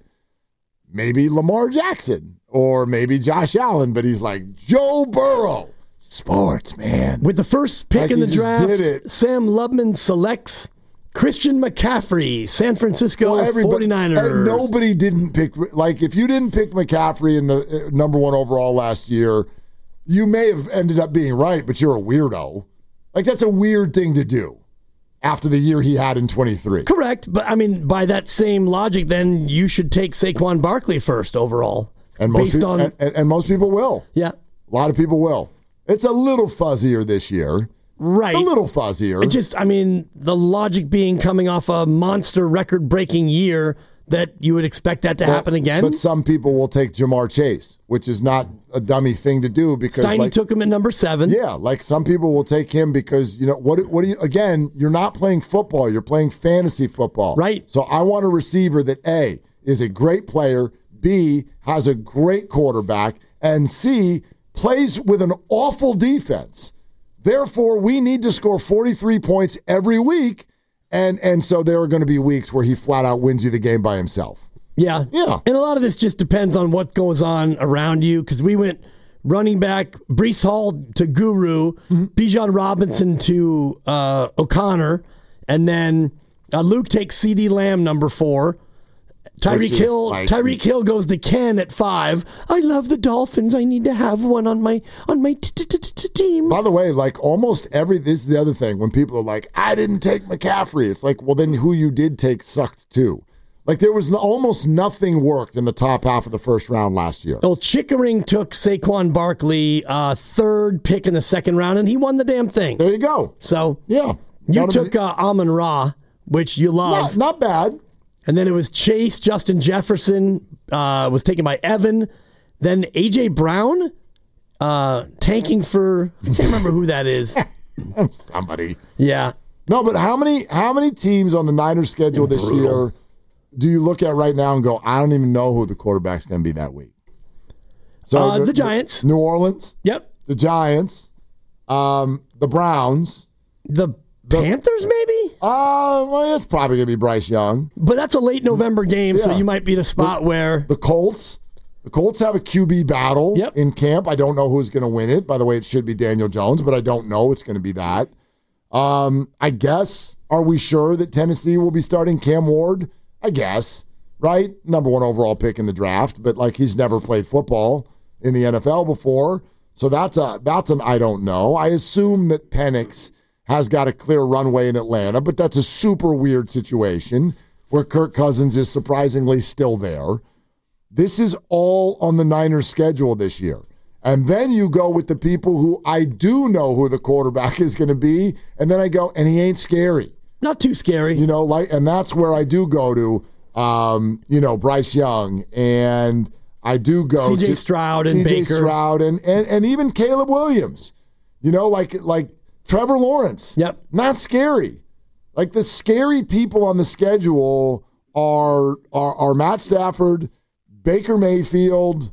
maybe Lamar Jackson or maybe Josh Allen, but he's like, Joe Burrow. Sports, man. With the first pick Like in he the just draft, did it. Sam Lubman selects Christian McCaffrey, San Francisco Well, everybody- 49ers. and nobody didn't pick, like, if you didn't pick McCaffrey in the uh, number one overall last year, you may have ended up being right, but you're a weirdo. Like, that's a weird thing to do after the year he had in twenty-three. Correct, but I mean, by that same logic, then you should take Saquon Barkley first overall. And most, based people, on, and, and- and most people will. yeah, A lot of people will. It's a little fuzzier this year. right. A little fuzzier. It just, I mean, the logic being coming off a monster record-breaking year that you would expect that to happen again. But some people will take Jamar Chase, which is not a dummy thing to do because Steiny like, took him at number seven. yeah, like some people will take him because, you know, what what do you again, you're not playing football, you're playing fantasy football. Right. So I want a receiver that A is a great player, B has a great quarterback, and C plays with an awful defense. Therefore, we need to score forty-three points every week. And and so there are going to be weeks where he flat out wins you the game by himself. Yeah. Yeah. And a lot of this just depends on what goes on around you because we went running back Brees Hall to Guru, Mm-hmm. Bijan Robinson to uh, O'Connor, and then uh, Luke takes C D Lamb number four. Which Tyreek is Hill like- Tyreek Hill goes to Ken at five. I love the Dolphins. I need to have one on my on my t- t- t- t- team. By the way, like almost every, this is the other thing, when people are like, I didn't take McCaffrey, it's like, well, then who you did take sucked too. Like there was no, almost nothing worked in the top half of the first round last year. Well, Chickering took Saquon Barkley, uh, third pick in the second round, and he won the damn thing. There you go. So Yeah. you Not a- took uh, Amon Ra, which you love. not, not bad. And then it was Chase, Justin Jefferson uh, was taken by Evan. Then A J Brown uh, tanking for, I can't remember who that is. Somebody. Yeah. No, but how many how many teams on the Niners schedule this year do you look at right now and go, I don't even know who the quarterback's going to be that week? So Uh, the Giants. New Orleans, Yep. the Giants, um, the Browns. The, Panthers, maybe? Uh, well, it's probably going to be Bryce Young. But that's a late November game, so Yeah. you might be at a spot where. The Colts. The Colts have a Q B battle Yep. in camp. I don't know who's going to win it. By the way, it should be Daniel Jones, but I don't know it's going to be that. Um, I guess, are we sure that Tennessee will be starting Cam Ward? I guess, right? Number one overall pick in the draft, but like he's never played football in the N F L before. So that's a that's an I don't know. I assume that Penix has got a clear runway in Atlanta, but that's a super weird situation where Kirk Cousins is surprisingly still there. This is all on the Niners' schedule this year. And then you go with the people who I do know who the quarterback is going to be, and then I go, and he ain't scary. Not too scary. You know, like, and that's where I do go to, um, you know, Bryce Young, and I do go C J to Stroud and C J Baker. Stroud and, and and even Caleb Williams. You know, like like Trevor Lawrence. Yep. Not scary. Like the scary people on the schedule are are, are Matt Stafford, Baker Mayfield,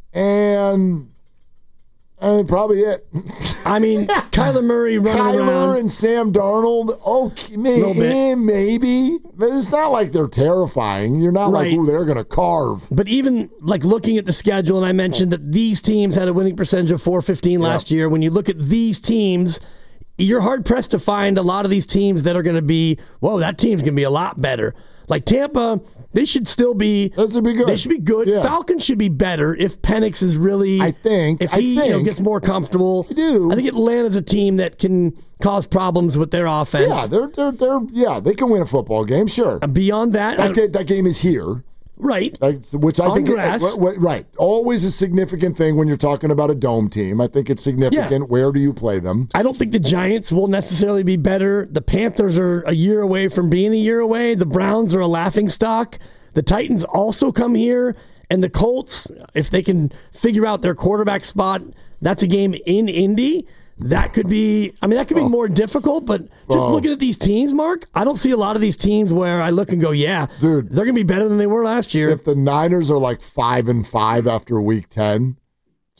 and and probably it. I mean, Kyler Murray running Kyler around. and Sam Darnold. Okay, may, Little bit. eh, maybe. But it's not like they're terrifying. You're not like Right. who they're going to carve. But even like looking at the schedule, and I mentioned that these teams had a winning percentage of four fifteen last year. When you look at these teams, you're hard pressed to find a lot of these teams that are going to be, whoa, that team's going to be a lot better. Like Tampa, they should still be. Those would be good. They should be good. Yeah. Falcons should be better if Penix is really. I think- if I he you know, think- gets more comfortable. I do. I think Atlanta's a team that can cause problems with their offense. Yeah, they're they're they're yeah, they can win a football game, sure. Beyond that, I That, don't- ga- that game is here. right? Like, which I On think grass. uh, wh- wh- right. Always a significant thing when you're talking about a dome team. I think it's significant. Yeah. Where do you play them? I don't think the Giants will necessarily be better. The Panthers are a year away from being a year away. The Browns are a laughing stock. The Titans also come here. And the Colts, if they can figure out their quarterback spot, that's a game in Indy. That could be, I mean, that could be more difficult, but just Oh. looking at these teams, Mark, I don't see a lot of these teams where I look and go, yeah, Dude. they're going to be better than they were last year. If the Niners are like five and five after week ten, just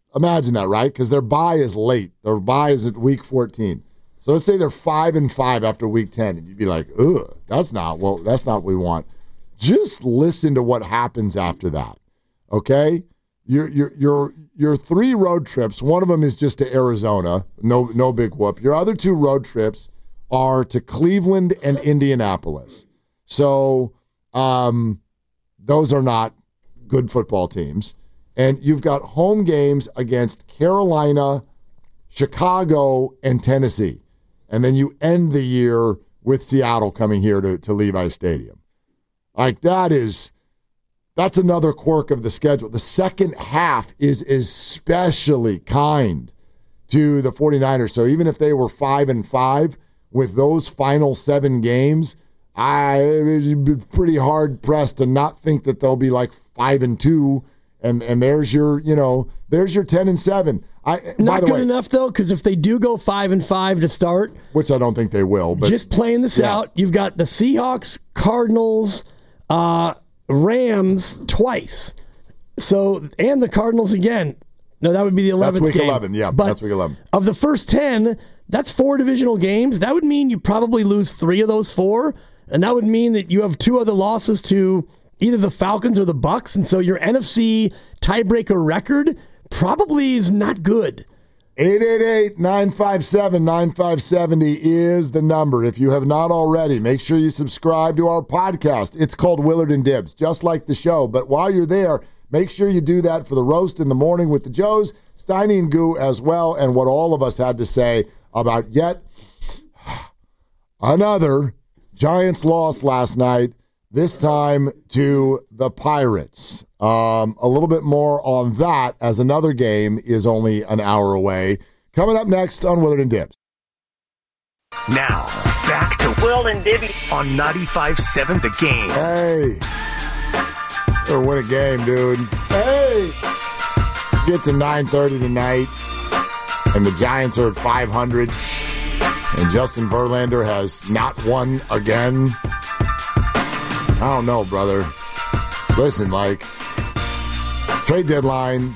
imagine that, right? Because their bye is late. Their bye is at week fourteen. So let's say they're five and five after week ten, and you'd be like, ugh, that's not well, that's not what we want. Just listen to what happens after that. Okay? Your your your your three road trips, one of them is just to Arizona, no no big whoop. Your other two road trips are to Cleveland and Indianapolis. So um, those are not good football teams. And you've got home games against Carolina, Chicago, and Tennessee. And then you end the year with Seattle coming here to, to Levi Stadium. Like, that is, that's another quirk of the schedule. The second half is especially kind to the 49ers. So even if they were five and five with those final seven games, I would be pretty hard pressed to not think that they'll be like five and two. And and there's your, you know, there's your ten and seven. I Not by the good way, enough, though, because if they do go five and five to start, which I don't think they will, but just playing this yeah. out, you've got the Seahawks, Cardinals, uh, Rams twice. So, and the Cardinals again. No, that would be the eleventh That's week game. eleven, yeah, But that's week eleven. Of the first ten, that's four divisional games. That would mean you probably lose three of those four, and that would mean that you have two other losses to either the Falcons or the Bucks, and so your N F C tiebreaker record probably is not good. eight eight eight, nine five seven, nine five seven zero is the number. If you have not already, make sure you subscribe to our podcast. It's called Willard and Dibs, just like the show. But while you're there, make sure you do that for the roast in the morning with the Joes, Steiny and Goo as well, and what all of us had to say about yet another Giants loss last night, this time to the Pirates. Um, a little bit more on that as another game is only an hour away. Coming up next on Willard and Dibs. Now, back to Willard and Dibby on ninety-five seven The Game. Hey. Better win a game, dude. Hey. Get to nine thirty tonight, and the Giants are at five hundred, and Justin Verlander has not won again. I don't know, brother. Listen, like, trade deadline,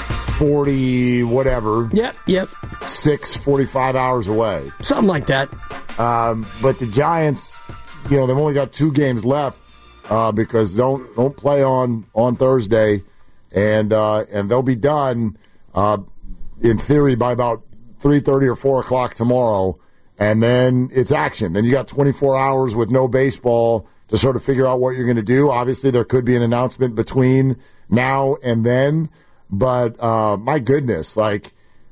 forty, whatever. Yep, yep. Six, forty-five hours away. Something like that. Um, but the Giants, you know, they've only got two games left uh, because don't don't play on, on Thursday, and uh, and they'll be done, uh, in theory, by about three thirty or four o'clock tomorrow, and then it's action. Then you got twenty-four hours with no baseball to sort of figure out what you're going to do. Obviously, there could be an announcement between now and then, but uh, my goodness, like,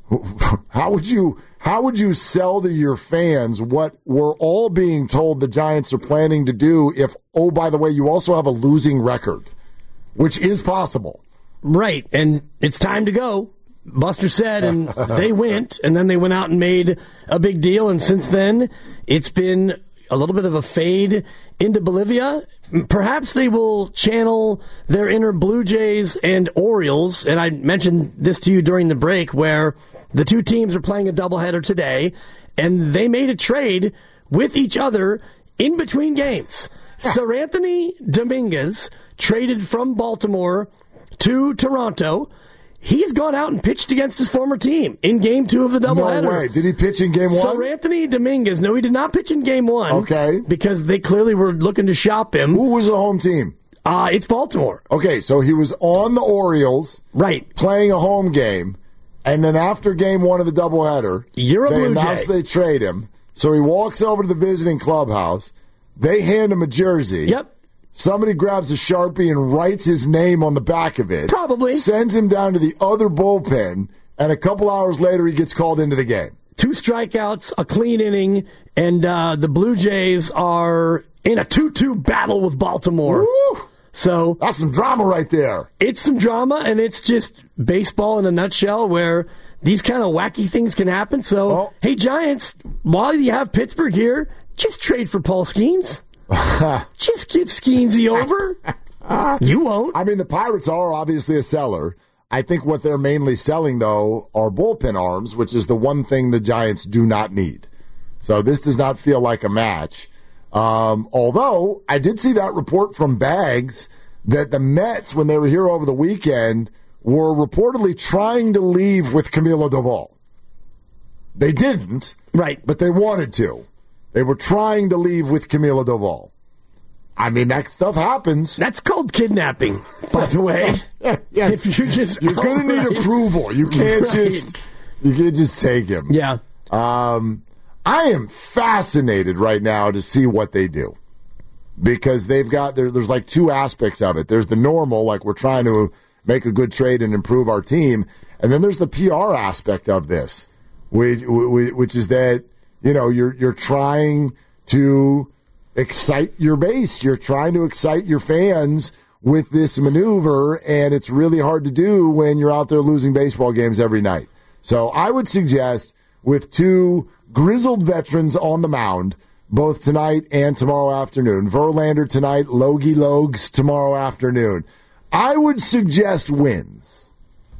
how would you how would you sell to your fans what we're all being told the Giants are planning to do if, oh, by the way, you also have a losing record, which is possible. Right, and it's time to go. Buster said, and they went, and then they went out and made a big deal, and since then, it's been a little bit of a fade into Bolivia. Perhaps they will channel their inner Blue Jays and Orioles, and I mentioned this to you during the break, where the two teams are playing a doubleheader today, and they made a trade with each other in between games. Seranthony Dominguez traded from Baltimore to Toronto. He's gone out and pitched against his former team in game two of the doubleheader. No way. Did he pitch in game one? Seranthony Dominguez. No, he did not pitch in game one. Okay. Because they clearly were looking to shop him. Who was the home team? Uh, it's Baltimore. Okay, so he was on the Orioles. Right. Playing a home game. And then after game one of the doubleheader, You're a they Blue announced Jay. they trade him. So he walks over to the visiting clubhouse. They hand him a jersey. Yep. Somebody grabs a Sharpie and writes his name on the back of it. Probably. Sends him down to the other bullpen, and a couple hours later he gets called into the game. Two strikeouts, a clean inning, and uh, the Blue Jays are in a two two battle with Baltimore. Woo! So That's some drama right there. it's some drama, and it's just baseball in a nutshell where these kind of wacky things can happen. So, Oh. hey, Giants, while you have Pittsburgh here, just trade for Paul Skeens. Just get Skeensy over. You won't. I mean, the Pirates are obviously a seller. I think what they're mainly selling, though, are bullpen arms, which is the one thing the Giants do not need. So this does not feel like a match. Um, although, I did see that report from Bags that the Mets, when they were here over the weekend, were reportedly trying to leave with Camilo Doval. They didn't, right? But they wanted to. They were trying to leave with Camilo Doval. I mean, that stuff happens. That's called kidnapping, by the way. Yes. If you're just you're going to need approval. You can't right. just you can't just take him. Yeah. Um, I am fascinated right now to see what they do, because they've got there, there's like two aspects of it. There's the normal, like we're trying to make a good trade and improve our team, and then there's the P R aspect of this, which which is that, you know, you're you're trying to excite your base, you're trying to excite your fans with this maneuver, and it's really hard to do when you're out there losing baseball games every night. So I would suggest, with two grizzled veterans on the mound, both tonight and tomorrow afternoon, Verlander tonight, Logie Logs tomorrow afternoon, I would suggest wins.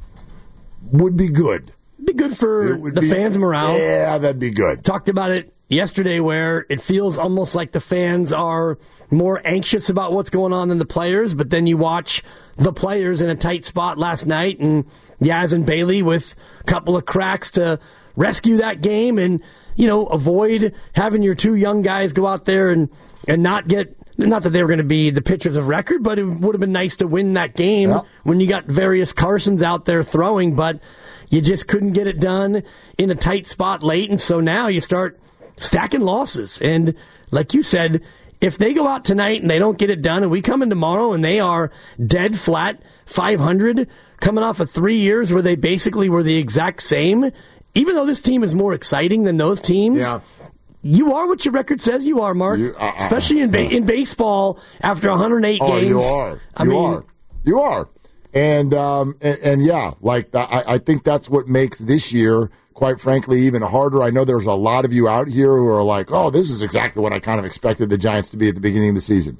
Would be good. Be good for the be, fans' morale. Yeah, that'd be good. Talked about it yesterday, where it feels almost like the fans are more anxious about what's going on than the players, but then you watch the players in a tight spot last night, and Yaz and Bailey with a couple of cracks to rescue that game and, you know, avoid having your two young guys go out there and, and not get, not that they were going to be the pitchers of record, but it would have been nice to win that game yeah. when you got various Carsons out there throwing, but you just couldn't get it done in a tight spot late, and so now you start stacking losses. And like you said, if they go out tonight and they don't get it done, and we come in tomorrow and they are dead flat five hundred, coming off of three years where they basically were the exact same, even though this team is more exciting than those teams, yeah. you are what your record says you are, Mark. You, uh, Especially in ba- in baseball after one hundred eight oh, games. You are. I you mean, are. You are. And, um, and, and yeah, like I, I think that's what makes this year, quite frankly, even harder. I know there's a lot of you out here who are like, oh, this is exactly what I kind of expected the Giants to be at the beginning of the season.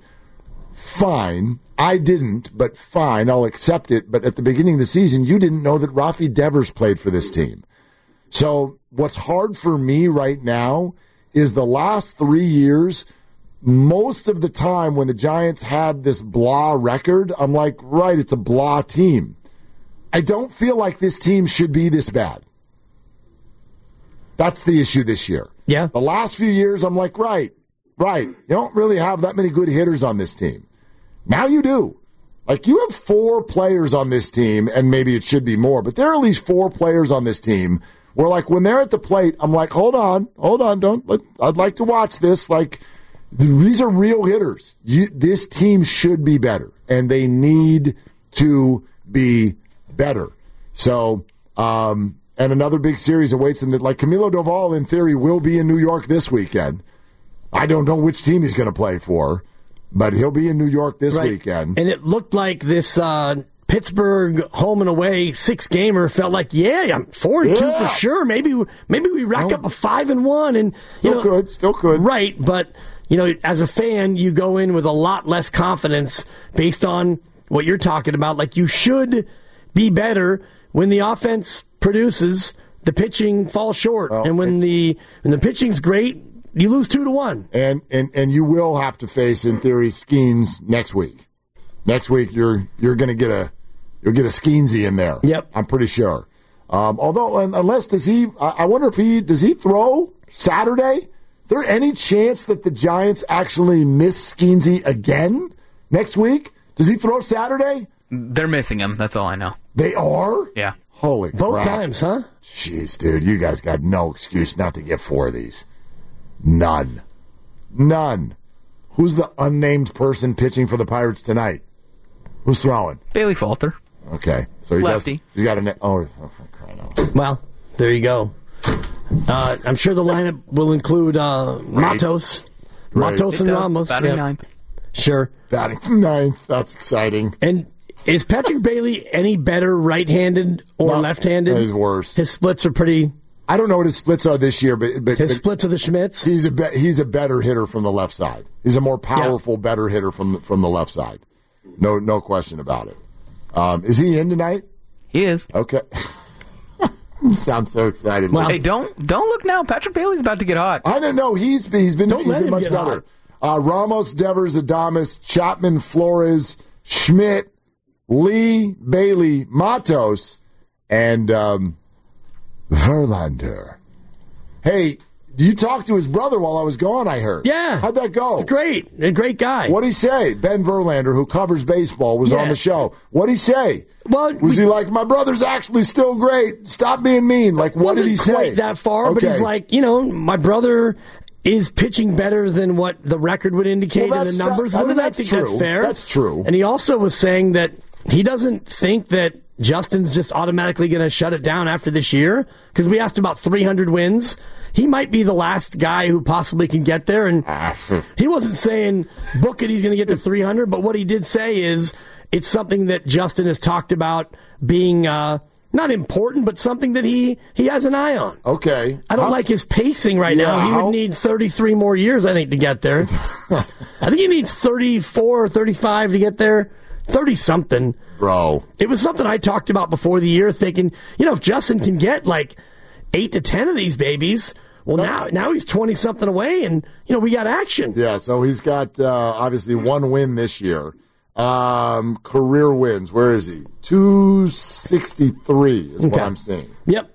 Fine. I didn't, but fine. I'll accept it. But at the beginning of the season, you didn't know that Rafi Devers played for this team. So what's hard for me right now is the last three years, most of the time when the Giants had this blah record, I'm like, right, it's a blah team. I don't feel like this team should be this bad. That's the issue this year. Yeah. The last few years, I'm like, right, right. You don't really have that many good hitters on this team. Now you do. Like, you have four players on this team, and maybe it should be more, but there are at least four players on this team where, like, when they're at the plate, I'm like, hold on, hold on, don't. Let, I'd like to watch this. Like, these are real hitters. You, this team should be better, and they need to be better. So, um, and another big series awaits them. That, like, Camilo Doval, in theory, will be in New York this weekend. I don't know which team he's going to play for, but he'll be in New York this right. weekend. And it looked like this uh, Pittsburgh home and away six gamer felt like, yeah, I'm four and yeah. two for sure. Maybe maybe we rack well, up a five and one, and you still know, could, still could, right? But you know, as a fan, you go in with a lot less confidence based on what you're talking about. Like, you should be better when the offense produces, the pitching falls short, well, and when and, the when the pitching's great, you lose two to one. And and and you will have to face, in theory, Skeens next week. Next week, you're you're going to get a you'll get a Skeensy in there. Yep, I'm pretty sure. Um, although, unless does he? I wonder if he does he throw Saturday. Is there any chance that the Giants actually miss Skeensy again next week? Does he throw Saturday? They're missing him. That's all I know. They are? Yeah. Holy Both crap. times, huh? Jeez, dude, you guys got no excuse not to get four of these. None. None. Who's the unnamed person pitching for the Pirates tonight? Who's throwing? Bailey Falter. Okay. So he Lefty. Does, he's got a... Ne- oh, oh, for crying out loud. Well, there you go. Uh, I'm sure the lineup will include uh, Matos. Right. Matos and Ramos. Batting yep. ninth. Sure. Batting ninth. That's exciting. And is Patrick Bailey any better right-handed or no, left-handed? He's worse. His splits are pretty... I don't know what his splits are this year, but... but his but splits are the Schmitz? He's a, be- he's a better hitter from the left side. He's a more powerful, yeah. better hitter from the, from the left side. No no question about it. Um, is he in tonight? He is. Okay. You sound so excited. Well, hey, don't don't look now. Patrick Bailey's about to get hot. I don't know. He's he's been don't he's let been him much get better. Uh, Ramos, Devers, Adames, Chapman, Flores, Schmidt, Lee, Bailey, Matos, and um, Verlander. Hey, you talked to his brother while I was gone, I heard. Yeah. How'd that go? Great. A great guy. What'd he say? Ben Verlander, who covers baseball, was Yeah. on the show. What'd he say? Well, was we- he like, my brother's actually still great. Stop being mean. Like, what wasn't did he say? quite that far, but he's Okay. like, you know, my brother is pitching better than what the record would indicate Well, in the that's numbers. fa- I would, mean, and I that's think true. that's fair. That's true. And he also was saying that he doesn't think that Justin's just automatically going to shut it down after this year, because we asked about three hundred wins. He might be the last guy who possibly can get there, and he wasn't saying book it, he's going to get to three hundred, but what he did say is it's something that Justin has talked about being uh, not important, but something that he, he has an eye on. Okay. I don't How- like his pacing right Yeah, now. He how- would need thirty-three more years, I think, to get there. I think he needs thirty-four or thirty-five to get there. thirty-something. Bro. It was something I talked about before the year, thinking, you know, if Justin can get like eight to ten of these babies, well, now now he's twenty-something away, and, you know, we got action. Yeah, so he's got, uh, obviously, one win this year. Um, career wins. Where is he? two sixty-three is what Okay. I'm seeing. Yep.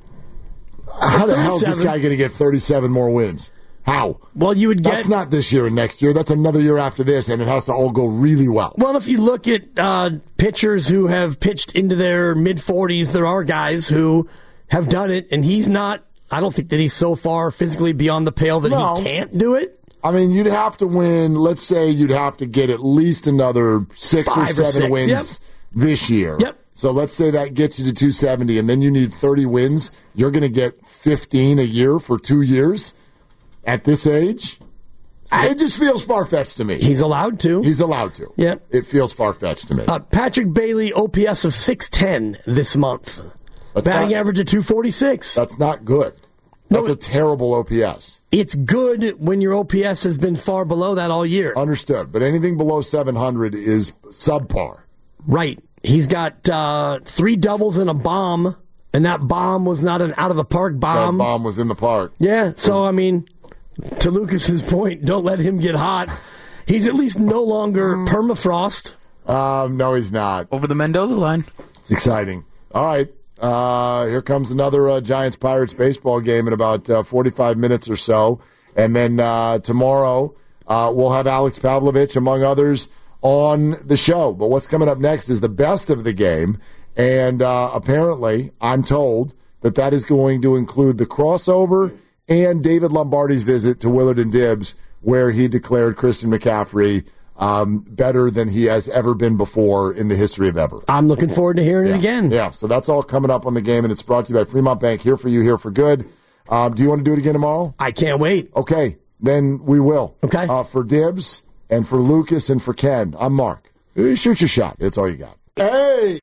How the hell is this thirty-seven. guy going to get thirty-seven more wins? How? Well, you would get... That's not this year and next year. That's another year after this, and it has to all go really well. Well, if you look at uh, pitchers who have pitched into their mid-forties, there are guys who have done it, and he's not... I don't think that he's so far physically beyond the pale that No. he can't do it. I mean, you'd have to win, let's say you'd have to get at least another six Five or or seven six, wins yep. this year. Yep. So let's say that gets you to two seventy, and then you need thirty wins. You're going to get fifteen a year for two years at this age? It just feels far-fetched to me. He's allowed to. He's allowed to. Yep. It feels far-fetched to me. Uh, Patrick Bailey, O P S of six ten this month. That's Batting not- average of two forty-six. That's not good. That's No, a terrible O P S. It's good when your O P S has been far below that all year. Understood. But anything below seven hundred is subpar. Right. He's got uh, three doubles and a bomb, and that bomb was not an out-of-the-park That bomb. bomb was in the park. Yeah, so, I mean, to Lucas's point, don't let him get hot. He's at least no longer permafrost. Um, no, he's not. Over the Mendoza line. It's exciting. All right. Uh, here comes another uh, Giants-Pirates baseball game in about uh, forty-five minutes or so. And then uh, tomorrow uh, we'll have Alex Pavlovich, among others, on the show. But what's coming up next is the best of the game. And uh, apparently, I'm told that that is going to include the crossover and David Lombardi's visit to Willard and Dibbs, where he declared Christian McCaffrey um, better than he has ever been before in the history of ever. I'm looking forward to hearing Yeah. it again. Yeah, so that's all coming up on the game, and it's brought to you by Fremont Bank. Here for you, here for good. Um, do you want to do it again tomorrow? I can't wait. Okay, then we will. Okay. Uh, for Dibbs and for Lucas and for Ken, I'm Mark. Shoot your shot. That's all you got. Hey!